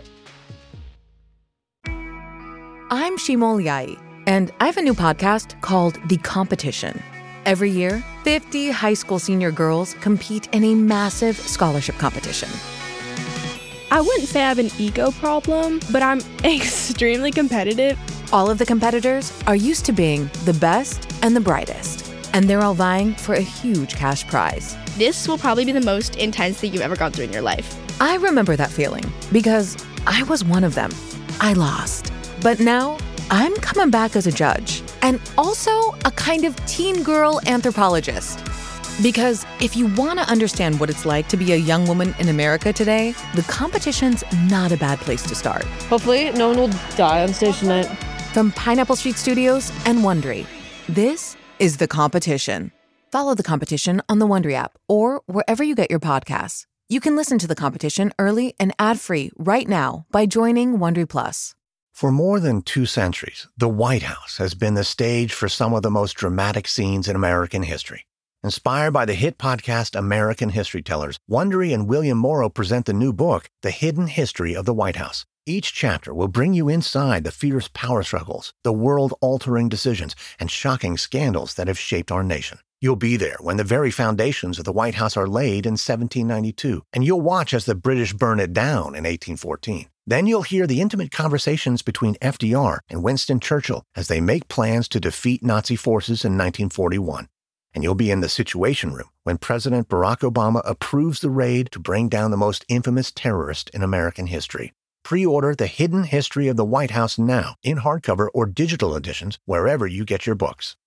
I'm Shimol Yai, and I have a new podcast called The Competition. Every year, fifty high school senior girls compete in a massive scholarship competition. I wouldn't say I have an ego problem, but I'm extremely competitive. All of the competitors are used to being the best and the brightest, and they're all vying for a huge cash prize. This will probably be the most intense thing you've ever gone through in your life. I remember that feeling because I was one of them. I lost. But now, I'm coming back as a judge and also a kind of teen girl anthropologist. Because if you want to understand what it's like to be a young woman in America today, the competition's not a bad place to start. Hopefully, no one will die on stage tonight. From Pineapple Street Studios and Wondery, this is The Competition. Follow The Competition on the Wondery app or wherever you get your podcasts. You can listen to The Competition early and ad-free right now by joining Wondery Plus. For more than two centuries, the White House has been the stage for some of the most dramatic scenes in American history. Inspired by the hit podcast American History Tellers, Wondery and William Morrow present the new book, The Hidden History of the White House. Each chapter will bring you inside the fierce power struggles, the world-altering decisions, and shocking scandals that have shaped our nation. You'll be there when the very foundations of the White House are laid in seventeen ninety-two, and you'll watch as the British burn it down in eighteen fourteen. Then you'll hear the intimate conversations between F D R and Winston Churchill as they make plans to defeat Nazi forces in nineteen forty-one. And you'll be in the Situation Room when President Barack Obama approves the raid to bring down the most infamous terrorist in American history. Pre-order The Hidden History of the White House now in hardcover or digital editions wherever you get your books.